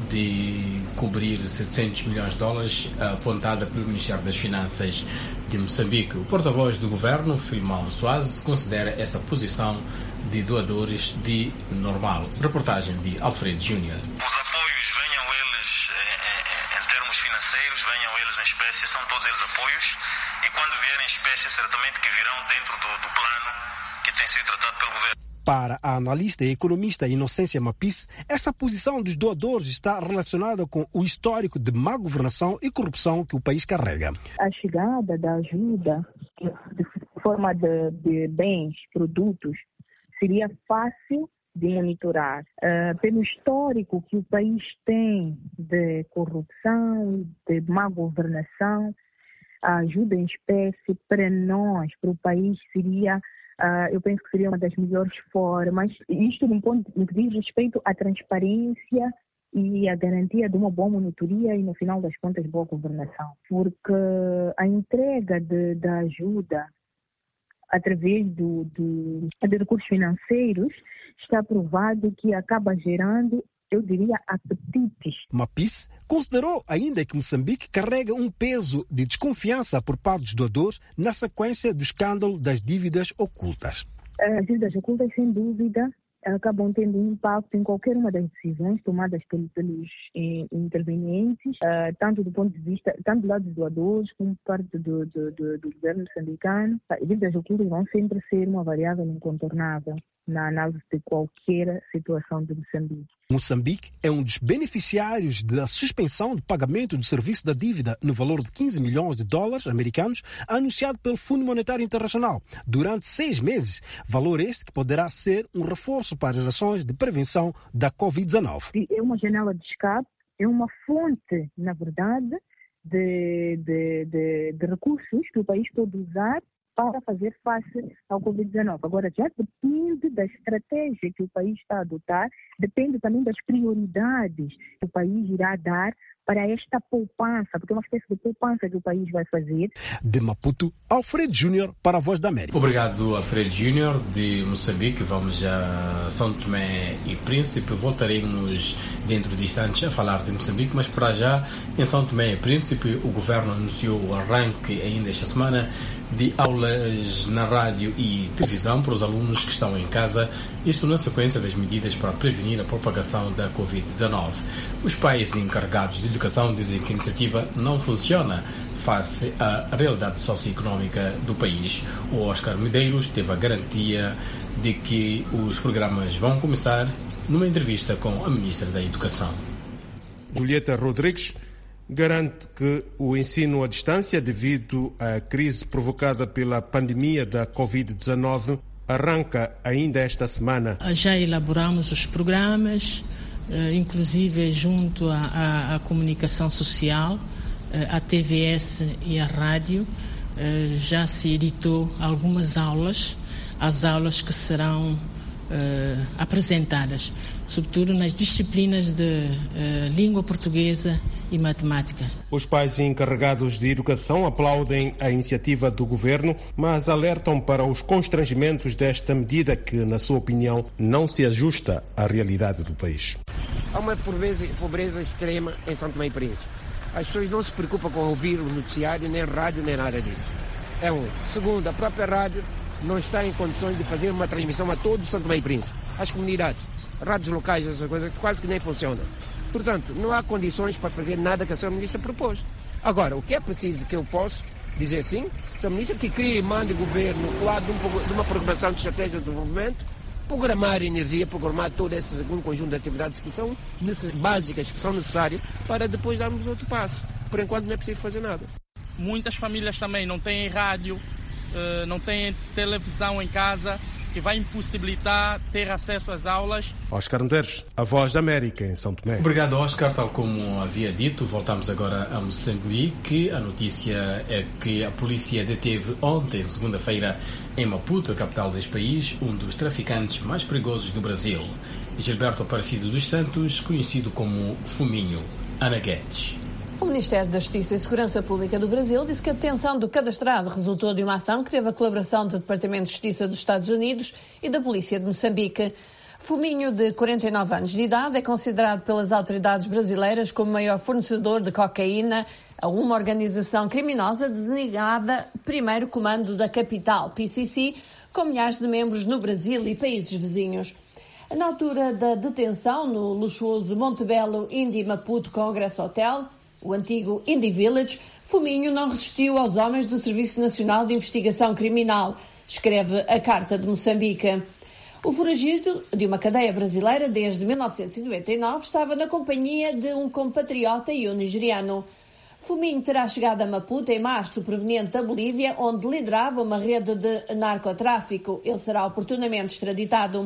de cobrir 700 milhões de dólares apontada pelo Ministério das Finanças de Moçambique. O porta-voz do governo, Filimão Soares, considera esta posição de doadores de normal. Reportagem de Alfredo Júnior. Os apoios, venham eles em termos financeiros, venham eles em espécie, são todos eles apoios, e quando vierem em espécie, certamente que virão dentro do plano que tem sido tratado pelo governo. Para a analista e economista Inocência Mapis, esta posição dos doadores está relacionada com o histórico de má governação e corrupção que o país carrega. A chegada da ajuda de forma de bens, produtos, seria fácil de monitorar. Pelo histórico que o país tem de corrupção, de má governação, a ajuda em espécie para nós, para o país, seria, eu penso que seria uma das melhores formas. Isto no que diz respeito à transparência e a garantia de uma boa monitoria e, no final das contas, boa governação. Porque a entrega da ajuda através de recursos financeiros está provado que acaba gerando, eu diria, apetites. Mapis considerou ainda que Moçambique carrega um peso de desconfiança por parte dos doadores na sequência do escândalo das dívidas ocultas. As dívidas ocultas, sem dúvida, acabam tendo um impacto em qualquer uma das decisões tomadas pelos intervenientes, tanto do ponto de vista, tanto do lado dos doadores como parte do governo moçambicano. As dívidas ocultas vão sempre ser uma variável incontornável. na análise de qualquer situação de Moçambique. Moçambique é um dos beneficiários da suspensão de pagamento do serviço da dívida no valor de 15 milhões de dólares americanos anunciado pelo Fundo Monetário Internacional durante 6 meses, valor este que poderá ser um reforço para as ações de prevenção da Covid-19. É uma janela de escape, é uma fonte, na verdade, de recursos que o país pode usar para fazer face ao Covid-19. Agora, já depende da estratégia que o país está a adotar, depende também das prioridades que o país irá dar para esta poupança, porque é uma espécie de poupança que o país vai fazer. De Maputo, Alfredo Júnior para a Voz da América. Obrigado, Alfredo Júnior, de Moçambique. Vamos a São Tomé e Príncipe. Voltaremos dentro de instantes a falar de Moçambique, mas para já, em São Tomé e Príncipe, o governo anunciou o arranque ainda esta semana de aulas na rádio e televisão para os alunos que estão em casa, isto na sequência das medidas para prevenir a propagação da Covid-19. Os pais encarregados de educação dizem que a iniciativa não funciona face à realidade socioeconómica do país. O Oscar Medeiros teve a garantia de que os programas vão começar numa entrevista com a Ministra da Educação. Julieta Rodrigues garante que o ensino à distância, devido à crise provocada pela pandemia da Covid-19, arranca ainda esta semana. Já elaboramos os programas, inclusive junto à comunicação social, à TVS e à rádio. Já se editou algumas aulas, as aulas que serão apresentadas, sobretudo nas disciplinas de língua portuguesa e matemática. Os pais encarregados de educação aplaudem a iniciativa do governo, mas alertam para os constrangimentos desta medida que, na sua opinião, não se ajusta à realidade do país. Há uma pobreza extrema em São Tomé e Príncipe. As pessoas não se preocupam com ouvir o noticiário, nem rádio, nem nada disso. É um. Segundo, a própria rádio não está em condições de fazer uma transmissão a todo o São Tomé e Príncipe, às comunidades. Rádios locais, essas coisas, quase que nem funcionam. Portanto, não há condições para fazer nada que a Sra. Ministra propôs. Agora, o que é preciso que eu posso dizer sim? A Sra. Ministra que crie e mande o governo ao lado de uma programação de estratégia de desenvolvimento, programar energia, programar todo esse conjunto de atividades que são básicas, que são necessárias, para depois darmos outro passo. Por enquanto não é preciso fazer nada. Muitas famílias também não têm rádio, não têm televisão em casa, que vai impossibilitar ter acesso às aulas. Oscar Medeiros, a Voz da América, em São Tomé. Obrigado, Oscar. Tal como havia dito, voltamos agora a Moçambique. A notícia é que a polícia deteve ontem, segunda-feira, em Maputo, a capital deste país, um dos traficantes mais perigosos do Brasil, Gilberto Aparecido dos Santos, conhecido como Fuminho. Ana Guedes. O Ministério da Justiça e Segurança Pública do Brasil disse que a detenção do cadastrado resultou de uma ação que teve a colaboração do Departamento de Justiça dos Estados Unidos e da Polícia de Moçambique. Fuminho, de 49 anos de idade, é considerado pelas autoridades brasileiras como o maior fornecedor de cocaína a uma organização criminosa designada Primeiro Comando da Capital, PCC, com milhares de membros no Brasil e países vizinhos. Na altura da detenção, no luxuoso Montebello Indy Maputo Congress Hotel, o antigo Indy Village, Fuminho não resistiu aos homens do Serviço Nacional de Investigação Criminal, escreve a Carta de Moçambique. O foragido de uma cadeia brasileira desde 1999 estava na companhia de um compatriota e um nigeriano. Fuminho terá chegado a Maputo em março, proveniente da Bolívia, onde liderava uma rede de narcotráfico. Ele será oportunamente extraditado.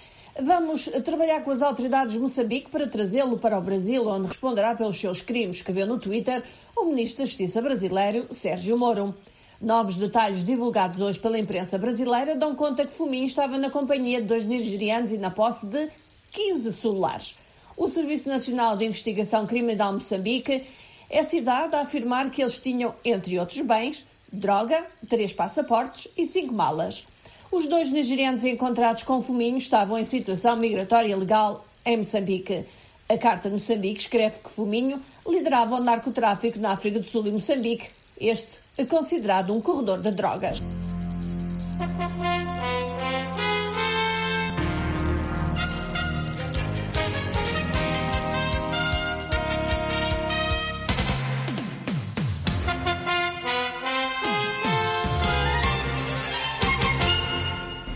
Vamos trabalhar com as autoridades de Moçambique para trazê-lo para o Brasil, onde responderá pelos seus crimes, escreveu no Twitter o Ministro da Justiça brasileiro, Sérgio Moro. Novos detalhes divulgados hoje pela imprensa brasileira dão conta que Fuminho estava na companhia de 2 nigerianos e na posse de 15 celulares. O Serviço Nacional de Investigação Criminal de Moçambique é citado a afirmar que eles tinham, entre outros bens, droga, 3 passaportes e 5 malas. Os 2 nigerianos encontrados com Fuminho estavam em situação migratória legal em Moçambique. A Carta de Moçambique escreve que Fuminho liderava o narcotráfico na África do Sul e Moçambique, este é considerado um corredor de drogas.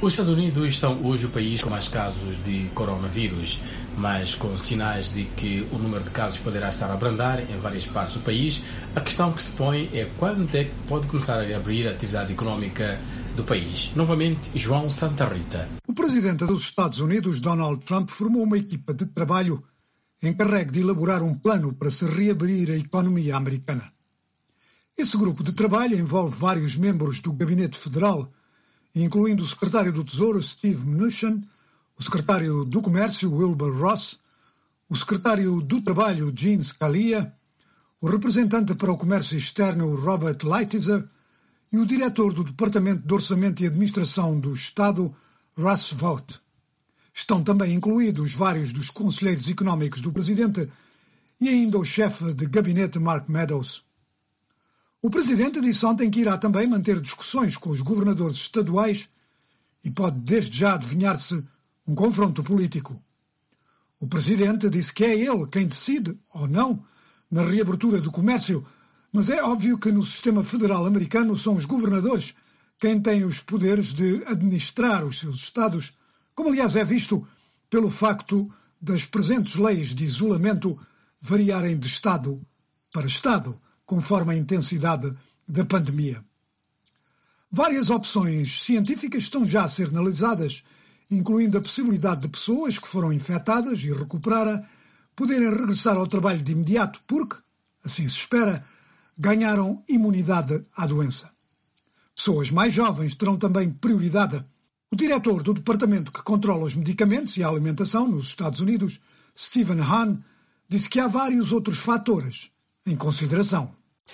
Os Estados Unidos são hoje o país com mais casos de coronavírus, mas com sinais de que o número de casos poderá estar a abrandar em várias partes do país. A questão que se põe é quando é que pode começar a reabrir a atividade económica do país. Novamente, João Santa Rita. O presidente dos Estados Unidos, Donald Trump, formou uma equipa de trabalho encarregue de elaborar um plano para se reabrir a economia americana. Esse grupo de trabalho envolve vários membros do Gabinete Federal, incluindo o secretário do Tesouro, Steve Mnuchin, o secretário do Comércio, Wilbur Ross, o secretário do Trabalho, Gene Scalia, o representante para o Comércio Externo, Robert Lighthizer, e o diretor do Departamento de Orçamento e Administração do Estado, Russ Vought. Estão também incluídos vários dos conselheiros económicos do presidente e ainda o chefe de gabinete, Mark Meadows. O presidente disse ontem que irá também manter discussões com os governadores estaduais e pode desde já adivinhar-se um confronto político. O presidente disse que é ele quem decide, ou não, na reabertura do comércio, mas é óbvio que no sistema federal americano são os governadores quem têm os poderes de administrar os seus estados, como aliás é visto pelo facto das presentes leis de isolamento variarem de estado para estado, conforme a intensidade da pandemia. Várias opções científicas estão já a ser analisadas, incluindo a possibilidade de pessoas que foram infectadas e recuperaram poderem regressar ao trabalho de imediato porque, assim se espera, ganharam imunidade à doença. Pessoas mais jovens terão também prioridade. O diretor do departamento que controla os medicamentos e a alimentação nos Estados Unidos, Stephen Hahn, disse que há vários outros fatores em consideração.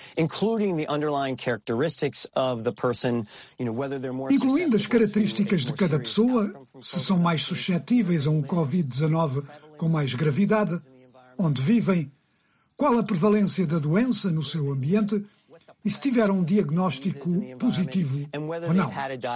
Incluindo as características de cada pessoa, se são mais suscetíveis a um Covid-19 com mais gravidade, onde vivem, qual a prevalência da doença no seu ambiente e se tiveram um diagnóstico positivo ou não.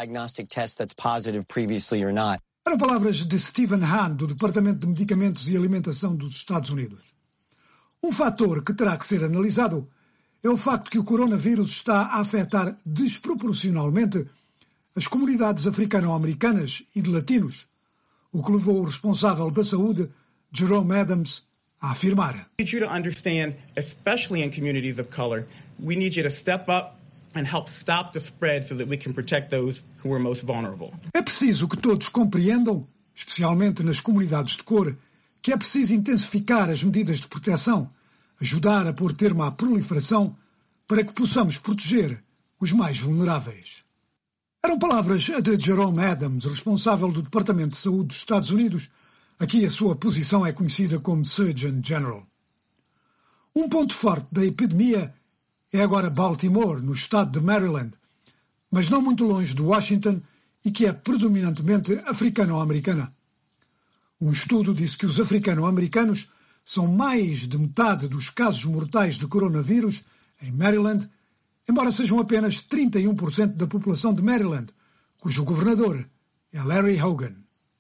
Eram palavras de Stephen Hahn, do Departamento de Medicamentos e Alimentação dos Estados Unidos. Um fator que terá que ser analisado é o facto que o coronavírus está a afetar desproporcionalmente as comunidades africano-americanas e de latinos, o que levou o responsável da saúde, Jerome Adams, a afirmar. We need you to understand, especially in communities of color, we need you to step up and help stop the spread so that we can protect those who are most vulnerable. É preciso que todos compreendam, especialmente nas comunidades de cor, que é preciso intensificar as medidas de proteção, ajudar a pôr termo à proliferação para que possamos proteger os mais vulneráveis. Eram palavras de Jerome Adams, responsável do Departamento de Saúde dos Estados Unidos. Aqui a sua posição é conhecida como Surgeon General. Um ponto forte da epidemia é agora Baltimore, no estado de Maryland, mas não muito longe de Washington e que é predominantemente africano-americana. Um estudo disse que os africano-americanos são mais de metade dos casos mortais de coronavírus em Maryland, embora sejam apenas 31% da população de Maryland, cujo governador é Larry Hogan.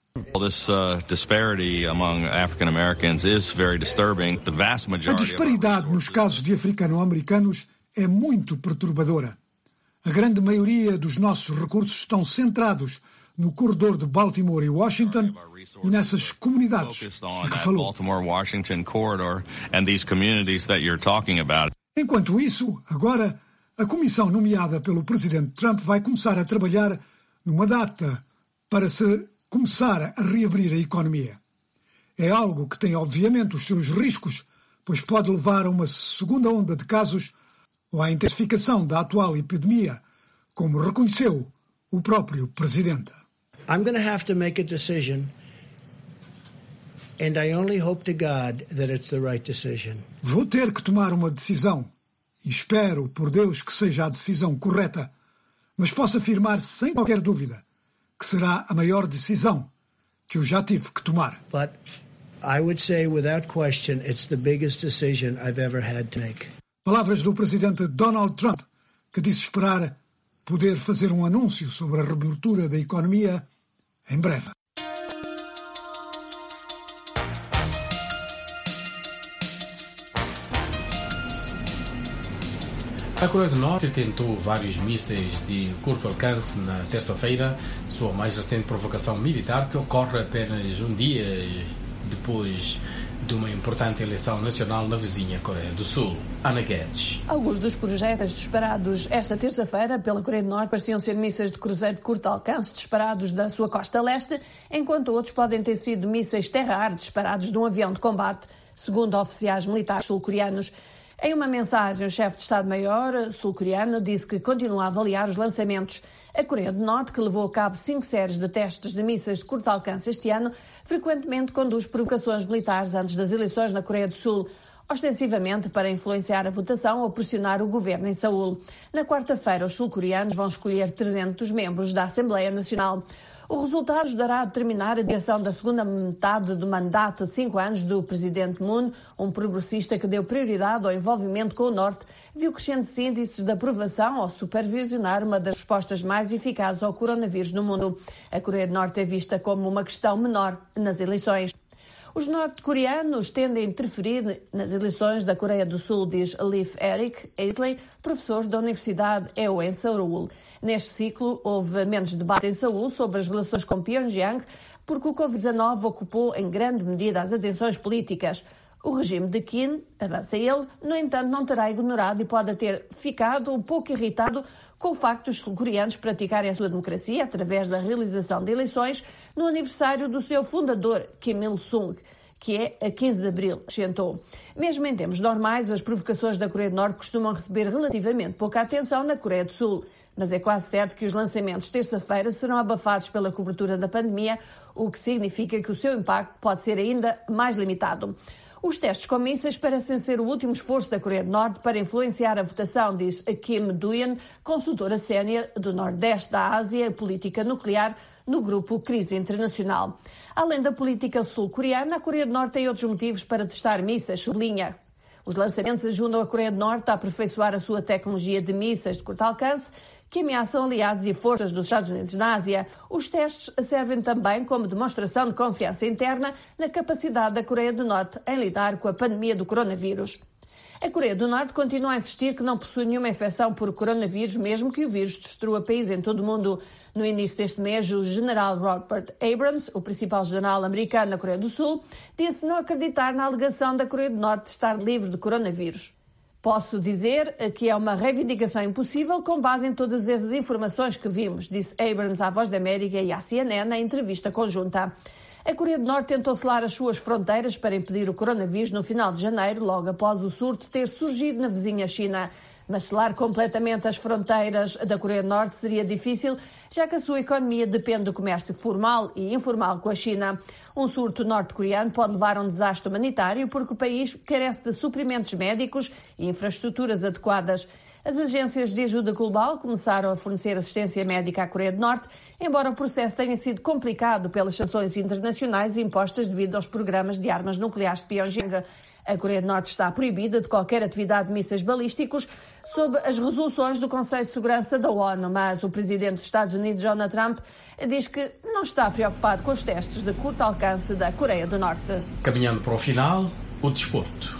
A disparidade nos casos de africano-americanos é muito perturbadora. A grande maioria dos nossos recursos estão centrados no corredor de Baltimore e Washington e nessas comunidades a que falou. Enquanto isso, agora, a comissão nomeada pelo presidente Trump vai começar a trabalhar numa data para se começar a reabrir a economia. É algo que tem, obviamente, os seus riscos, pois pode levar a uma segunda onda de casos ou à intensificação da atual epidemia, como reconheceu o próprio presidente. I'm going to have to make a decision, and I only hope to God that it's the right decision. Vou ter que tomar uma decisão, e espero, por Deus, que seja a decisão correta, mas posso afirmar sem qualquer dúvida que será a maior decisão que eu já tive que tomar. But I would say without question it's the biggest decision I've ever had to make. Palavras do presidente Donald Trump, que disse esperar poder fazer um anúncio sobre a reabertura da economia em breve. A Coreia do Norte tentou vários mísseis de curto alcance na terça-feira, sua mais recente provocação militar, que ocorre apenas um dia depois de uma importante eleição nacional na vizinha Coreia do Sul. Ana Guedes. Alguns dos projéteis disparados esta terça-feira pela Coreia do Norte pareciam ser mísseis de cruzeiro de curto alcance disparados da sua costa leste, enquanto outros podem ter sido mísseis terra-ar disparados de um avião de combate, segundo oficiais militares sul-coreanos. Em uma mensagem, o chefe de Estado-Maior sul-coreano disse que continua a avaliar os lançamentos. A Coreia do Norte, que levou a cabo 5 séries de testes de mísseis de curto alcance este ano, frequentemente conduz provocações militares antes das eleições na Coreia do Sul, ostensivamente para influenciar a votação ou pressionar o governo em Seul. Na quarta-feira, os sul-coreanos vão escolher 300 membros da Assembleia Nacional. O resultado ajudará a determinar a direção da segunda metade do mandato de 5 anos do presidente Moon, um progressista que deu prioridade ao envolvimento com o Norte, viu crescentes índices de aprovação ao supervisionar uma das respostas mais eficazes ao coronavírus no mundo. A Coreia do Norte é vista como uma questão menor nas eleições. Os norte-coreanos tendem a interferir nas eleições da Coreia do Sul, diz Leif Erik Aisley, professor da Universidade EO em Seul. Neste ciclo, houve menos debate em Seul sobre as relações com Pyongyang, porque o Covid-19 ocupou em grande medida as atenções políticas. O regime de Kim, avança ele, no entanto, não terá ignorado e pode ter ficado um pouco irritado com o facto dos sul-coreanos praticarem a sua democracia através da realização de eleições no aniversário do seu fundador, Kim Il-sung, que é a 15 de abril, acrescentou. Mesmo em tempos normais, as provocações da Coreia do Norte costumam receber relativamente pouca atenção na Coreia do Sul. Mas é quase certo que os lançamentos terça-feira serão abafados pela cobertura da pandemia, o que significa que o seu impacto pode ser ainda mais limitado. Os testes com mísseis parecem ser o último esforço da Coreia do Norte para influenciar a votação, diz Kim Duyan, consultora sénior do Nordeste da Ásia e política nuclear no grupo Crise Internacional. Além da política sul-coreana, a Coreia do Norte tem outros motivos para testar mísseis, sublinha. Os lançamentos ajudam a Coreia do Norte a aperfeiçoar a sua tecnologia de mísseis de curto alcance, que ameaçam aliados e forças dos Estados Unidos na Ásia. Os testes servem também como demonstração de confiança interna na capacidade da Coreia do Norte em lidar com a pandemia do coronavírus. A Coreia do Norte continua a insistir que não possui nenhuma infecção por coronavírus, mesmo que o vírus destrua países em todo o mundo. No início deste mês, o general Robert Abrams, o principal general americano na Coreia do Sul, disse não acreditar na alegação da Coreia do Norte de estar livre de coronavírus. Posso dizer que é uma reivindicação impossível com base em todas as informações que vimos, disse Abrams à Voz da América e à CNN na entrevista conjunta. A Coreia do Norte tentou selar as suas fronteiras para impedir o coronavírus no final de janeiro, logo após o surto ter surgido na vizinha China. Mas selar completamente as fronteiras da Coreia do Norte seria difícil, já que a sua economia depende do comércio formal e informal com a China. Um surto norte-coreano pode levar a um desastre humanitário porque o país carece de suprimentos médicos e infraestruturas adequadas. As agências de ajuda global começaram a fornecer assistência médica à Coreia do Norte, embora o processo tenha sido complicado pelas sanções internacionais impostas devido aos programas de armas nucleares de Pyongyang. A Coreia do Norte está proibida de qualquer atividade de mísseis balísticos sob as resoluções do Conselho de Segurança da ONU, mas o presidente dos Estados Unidos, Donald Trump, diz que não está preocupado com os testes de curto alcance da Coreia do Norte. Caminhando para o final, o desporto.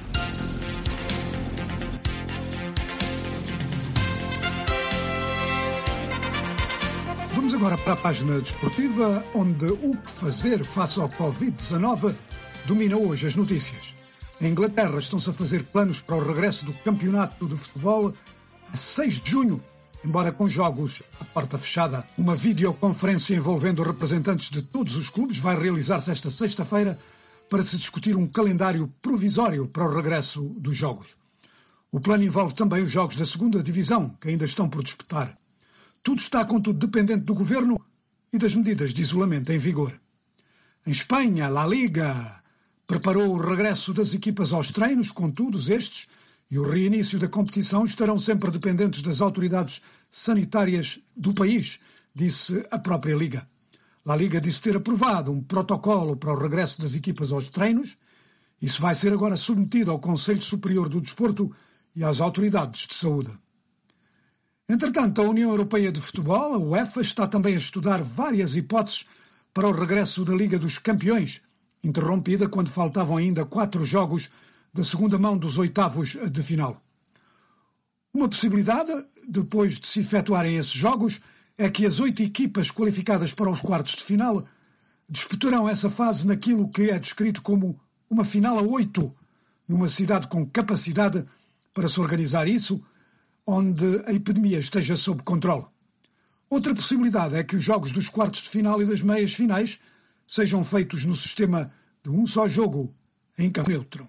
Vamos agora para a página desportiva, onde o que fazer face ao Covid-19 domina hoje as notícias. Em Inglaterra estão-se a fazer planos para o regresso do campeonato de futebol a 6 de junho, embora com jogos à porta fechada. Uma videoconferência envolvendo representantes de todos os clubes vai realizar-se esta sexta-feira para se discutir um calendário provisório para o regresso dos jogos. O plano envolve também os jogos da segunda divisão, que ainda estão por disputar. Tudo está, contudo, dependente do governo e das medidas de isolamento em vigor. Em Espanha, La Liga preparou o regresso das equipas aos treinos, contudo, estes e o reinício da competição estarão sempre dependentes das autoridades sanitárias do país, disse a própria Liga. La Liga disse ter aprovado um protocolo para o regresso das equipas aos treinos. Isso vai ser agora submetido ao Conselho Superior do Desporto e às autoridades de saúde. Entretanto, a União Europeia de Futebol, a UEFA, está também a estudar várias hipóteses para o regresso da Liga dos Campeões, interrompida quando faltavam ainda 4 jogos da segunda mão dos oitavos de final. Uma possibilidade, depois de se efetuarem esses jogos, é que as 8 equipas qualificadas para os quartos de final disputarão essa fase naquilo que é descrito como uma final a 8, numa cidade com capacidade para se organizar isso, onde a epidemia esteja sob controle. Outra possibilidade é que os jogos dos quartos de final e das meias finais sejam feitos no sistema de um só jogo em campo neutro.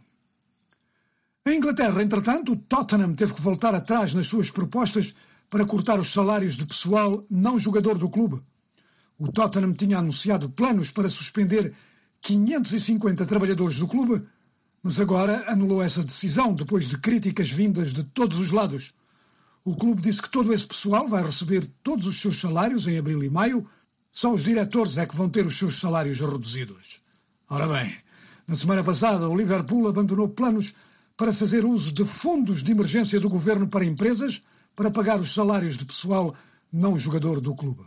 Em Inglaterra, entretanto, o Tottenham teve que voltar atrás nas suas propostas para cortar os salários de pessoal não jogador do clube. O Tottenham tinha anunciado planos para suspender 550 trabalhadores do clube, mas agora anulou essa decisão depois de críticas vindas de todos os lados. O clube disse que todo esse pessoal vai receber todos os seus salários em abril e maio, só os diretores é que vão ter os seus salários reduzidos. Ora bem, na semana passada o Liverpool abandonou planos para fazer uso de fundos de emergência do governo para empresas para pagar os salários de pessoal não jogador do clube.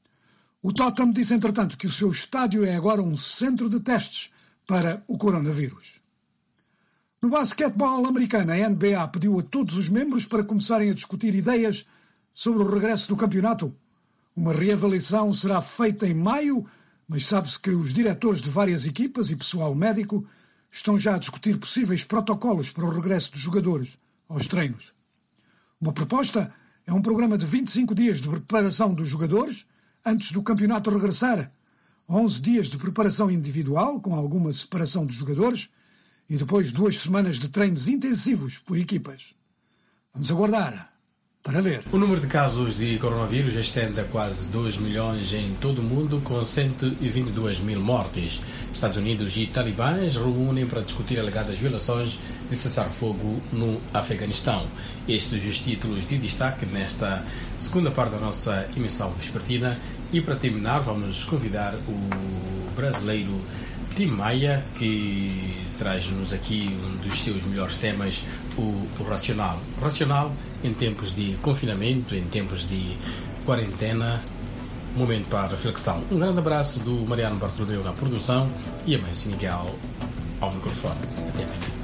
O Tottenham disse, entretanto, que o seu estádio é agora um centro de testes para o coronavírus. No basquetebol americano, a NBA pediu a todos os membros para começarem a discutir ideias sobre o regresso do campeonato. Uma reavaliação será feita em maio, mas sabe-se que os diretores de várias equipas e pessoal médico estão já a discutir possíveis protocolos para o regresso dos jogadores aos treinos. Uma proposta é um programa de 25 dias de preparação dos jogadores antes do campeonato regressar, 11 dias de preparação individual, com alguma separação dos jogadores, e depois 2 semanas de treinos intensivos por equipas. Vamos aguardar para ver. O número de casos de coronavírus ascende a quase 2 milhões em todo o mundo, com 122 mil mortes. Estados Unidos e talibãs reúnem para discutir alegadas violações de cessar-fogo no Afeganistão. Estes os títulos de destaque nesta segunda parte da nossa emissão vespertina. E para terminar, vamos convidar o brasileiro Tim Maia, que traz-nos aqui um dos seus melhores temas, o racional. Racional em tempos de confinamento, em tempos de quarentena, momento para a reflexão. Um grande abraço do Mariano Bartolomeu na produção e a Mãe Miguel ao microfone. Até amanhã.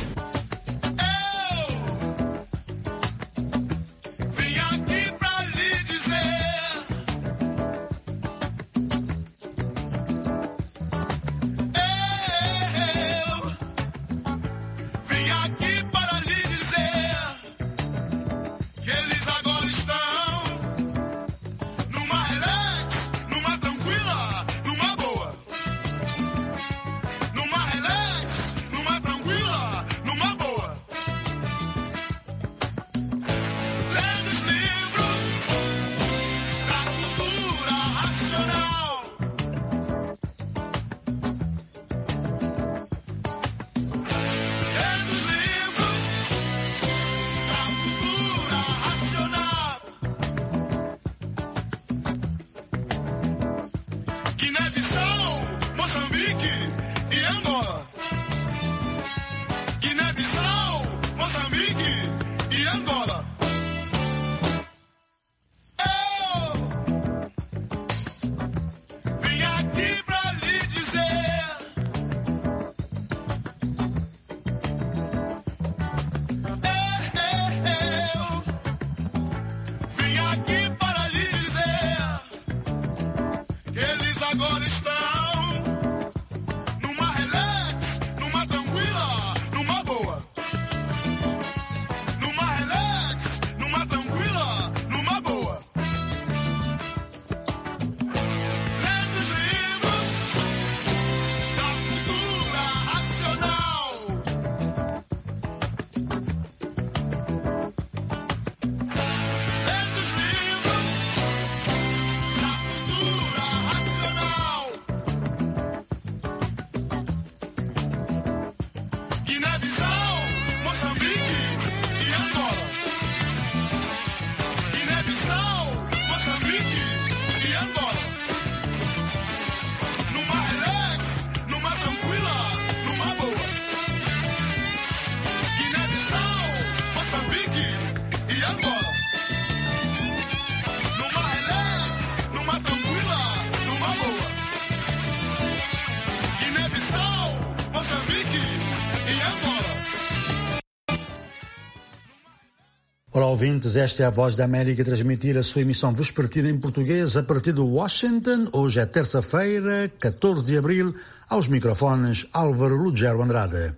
Olá, ouvintes. Esta é a Voz da América a transmitir a sua emissão vespertina em português a partir de Washington. Hoje é terça-feira, 14 de abril. Aos microfones, Álvaro Lugero Andrade.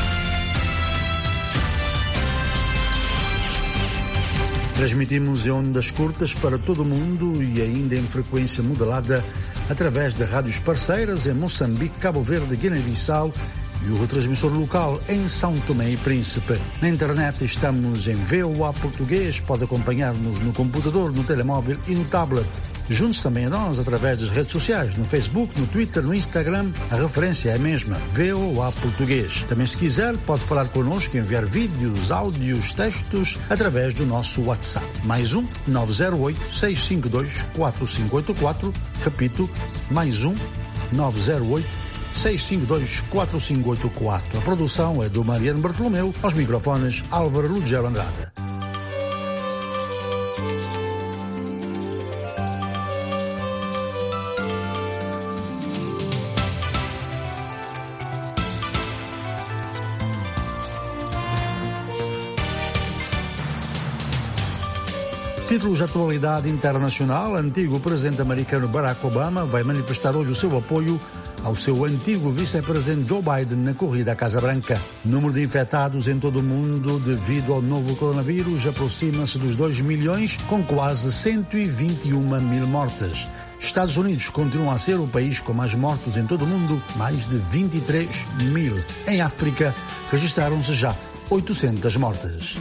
Transmitimos em ondas curtas para todo o mundo e ainda em frequência modulada através de rádios parceiras em Moçambique, Cabo Verde, Guiné-Bissau e o retransmissor local em São Tomé e Príncipe. Na internet estamos em VOA Português, pode acompanhar-nos no computador, no telemóvel e no tablet. Junte-se também a nós através das redes sociais, no Facebook, no Twitter, no Instagram. A referência é a mesma, VOA Português. Também, se quiser, pode falar connosco e enviar vídeos, áudios, textos através do nosso WhatsApp. Mais 908-652-4584. Repito, mais 908-652-4584. A produção é do Mariano Bartolomeu, aos microfones Álvaro Lugero Andrade. Títulos de atualidade internacional. Antigo presidente americano Barack Obama vai manifestar hoje o seu apoio ao seu antigo vice-presidente Joe Biden na corrida à Casa Branca. O número de infectados em todo o mundo devido ao novo coronavírus aproxima-se dos 2 milhões, com quase 121 mil mortes. Estados Unidos continua a ser o país com mais mortos em todo o mundo, mais de 23 mil. Em África, registraram-se já 800 mortes.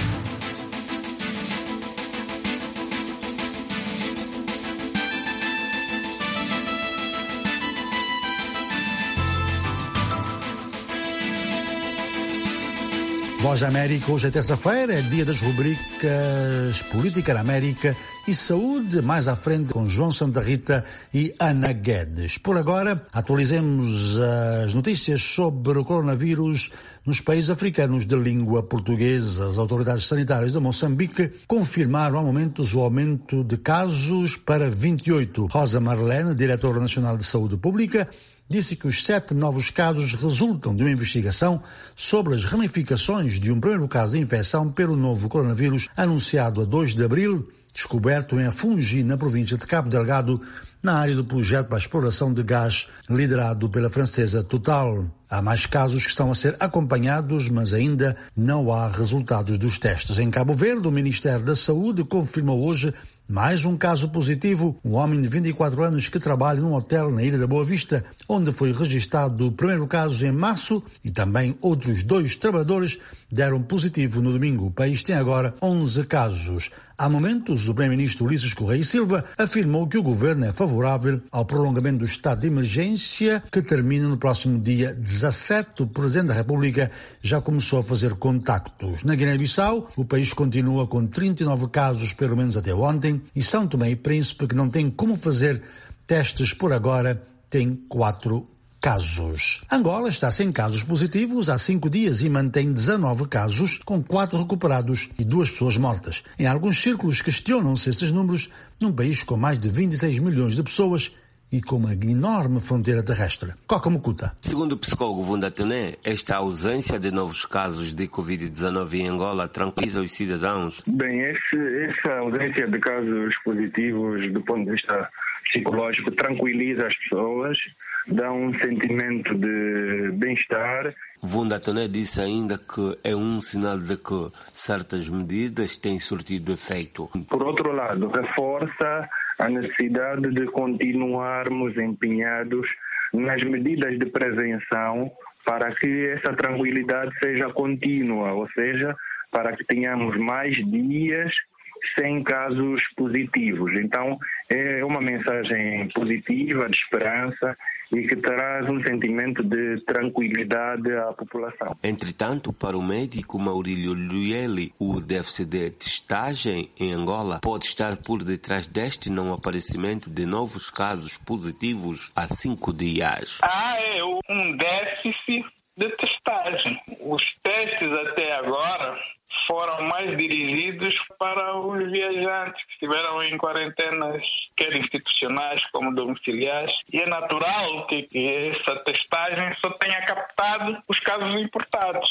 Voz da América, hoje é terça-feira, é dia das rubricas Política na América e Saúde, mais à frente com João Santa Rita e Ana Guedes. Por agora, atualizemos as notícias sobre o coronavírus nos países africanos de língua portuguesa. As autoridades sanitárias de Moçambique confirmaram há momentos o aumento de casos para 28. Rosa Marlene, diretora nacional de Saúde Pública, disse que os 7 novos casos resultam de uma investigação sobre as ramificações de um primeiro caso de infecção pelo novo coronavírus anunciado a 2 de abril, descoberto em Afungi, na província de Cabo Delgado, na área do projeto para a exploração de gás liderado pela francesa Total. Há mais casos que estão a ser acompanhados, mas ainda não há resultados dos testes. Em Cabo Verde, o Ministério da Saúde confirmou hoje mais um caso positivo, um homem de 24 anos que trabalha num hotel na Ilha da Boa Vista, onde foi registado o primeiro caso em março, e também outros 2 trabalhadores deram positivo no domingo. O país tem agora 11 casos. Há momentos, o primeiro-ministro Ulisses Correia Silva afirmou que o governo é favorável ao prolongamento do estado de emergência, que termina no próximo dia 17. O presidente da República já começou a fazer contactos. Na Guiné-Bissau, o país continua com 39 casos, pelo menos até ontem, e São Tomé e Príncipe, que não tem como fazer testes por agora, tem 4 casos. Angola está sem casos positivos há 5 dias e mantém 19 casos, com 4 recuperados e 2 pessoas mortas. Em alguns círculos questionam-se estes números num país com mais de 26 milhões de pessoas e com uma enorme fronteira terrestre. Coca Mucuta. Segundo o psicólogo Vunda Toné, esta ausência de novos casos de Covid-19 em Angola tranquiliza os cidadãos. Bem, essa ausência de casos positivos do ponto de vista psicológico tranquiliza as pessoas, dá um sentimento de bem-estar. Vunda Toné disse ainda que é um sinal de que certas medidas têm surtido efeito. Por outro lado, reforça a necessidade de continuarmos empenhados nas medidas de prevenção para que essa tranquilidade seja contínua, ou seja, para que tenhamos mais dias sem casos positivos. Então, é uma mensagem positiva, de esperança, e que traz um sentimento de tranquilidade à população. Entretanto, para o médico Maurílio Luyeli, o déficit de testagem em Angola pode estar por detrás deste não aparecimento de novos casos positivos há 5 dias. É um déficit de testagem. Os testes até agora foram mais dirigidos para os viajantes que estiveram em quarentenas, quer institucionais como domiciliares, e é natural que essa testagem só tenha captado os casos importados.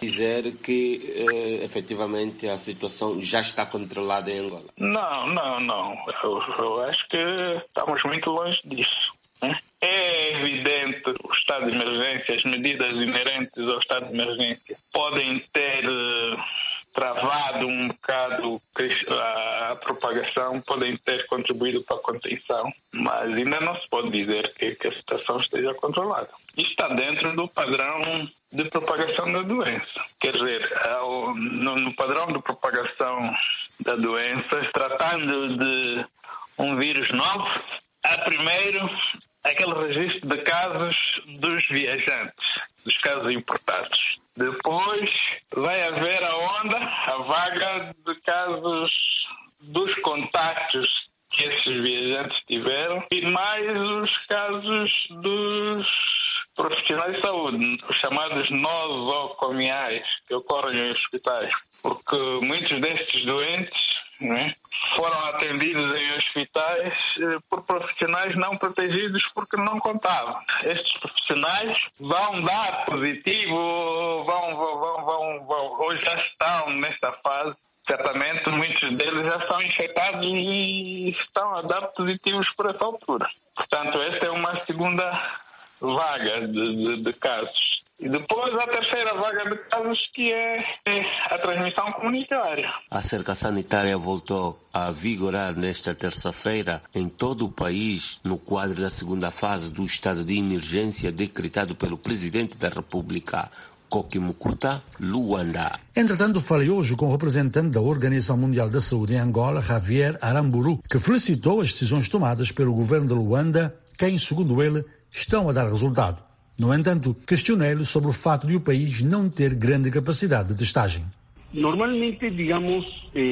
Dizer que efetivamente a situação já está controlada em Angola. Não. Eu acho que estamos muito longe disso. É evidente o estado de emergência, as medidas inerentes ao estado de emergência podem ter travado um bocado a propagação, podem ter contribuído para a contenção, mas ainda não se pode dizer que a situação esteja controlada. Isto está dentro do padrão de propagação da doença. Quer dizer, no padrão de propagação da doença, tratando de um vírus novo, há primeiro aquele registro de casos dos viajantes, dos casos importados. Depois vai haver a vaga de casos dos contactos que esses viajantes tiveram e mais os casos dos profissionais de saúde, os chamados nosocomiais, que ocorrem em hospitais. Porque muitos destes doentes foram atendidos em hospitais por profissionais não protegidos porque não contavam. Estes profissionais vão dar positivo, ou já estão nesta fase. Certamente muitos deles já estão infectados e estão a dar positivos por essa altura. Portanto, esta é uma segunda vaga de casos. E depois a terceira vaga de casos, que é a transmissão comunitária. A cerca sanitária voltou a vigorar nesta terça-feira em todo o país, no quadro da segunda fase do estado de emergência decretado pelo Presidente da República, Kokimukuta Luanda. Entretanto, falei hoje com o representante da Organização Mundial da Saúde em Angola, Javier Aramburu, que felicitou as decisões tomadas pelo governo de Luanda, que, segundo ele, estão a dar resultado. No entanto, questionei-lo sobre o fato de o país não ter grande capacidade de testagem. Normalmente, digamos,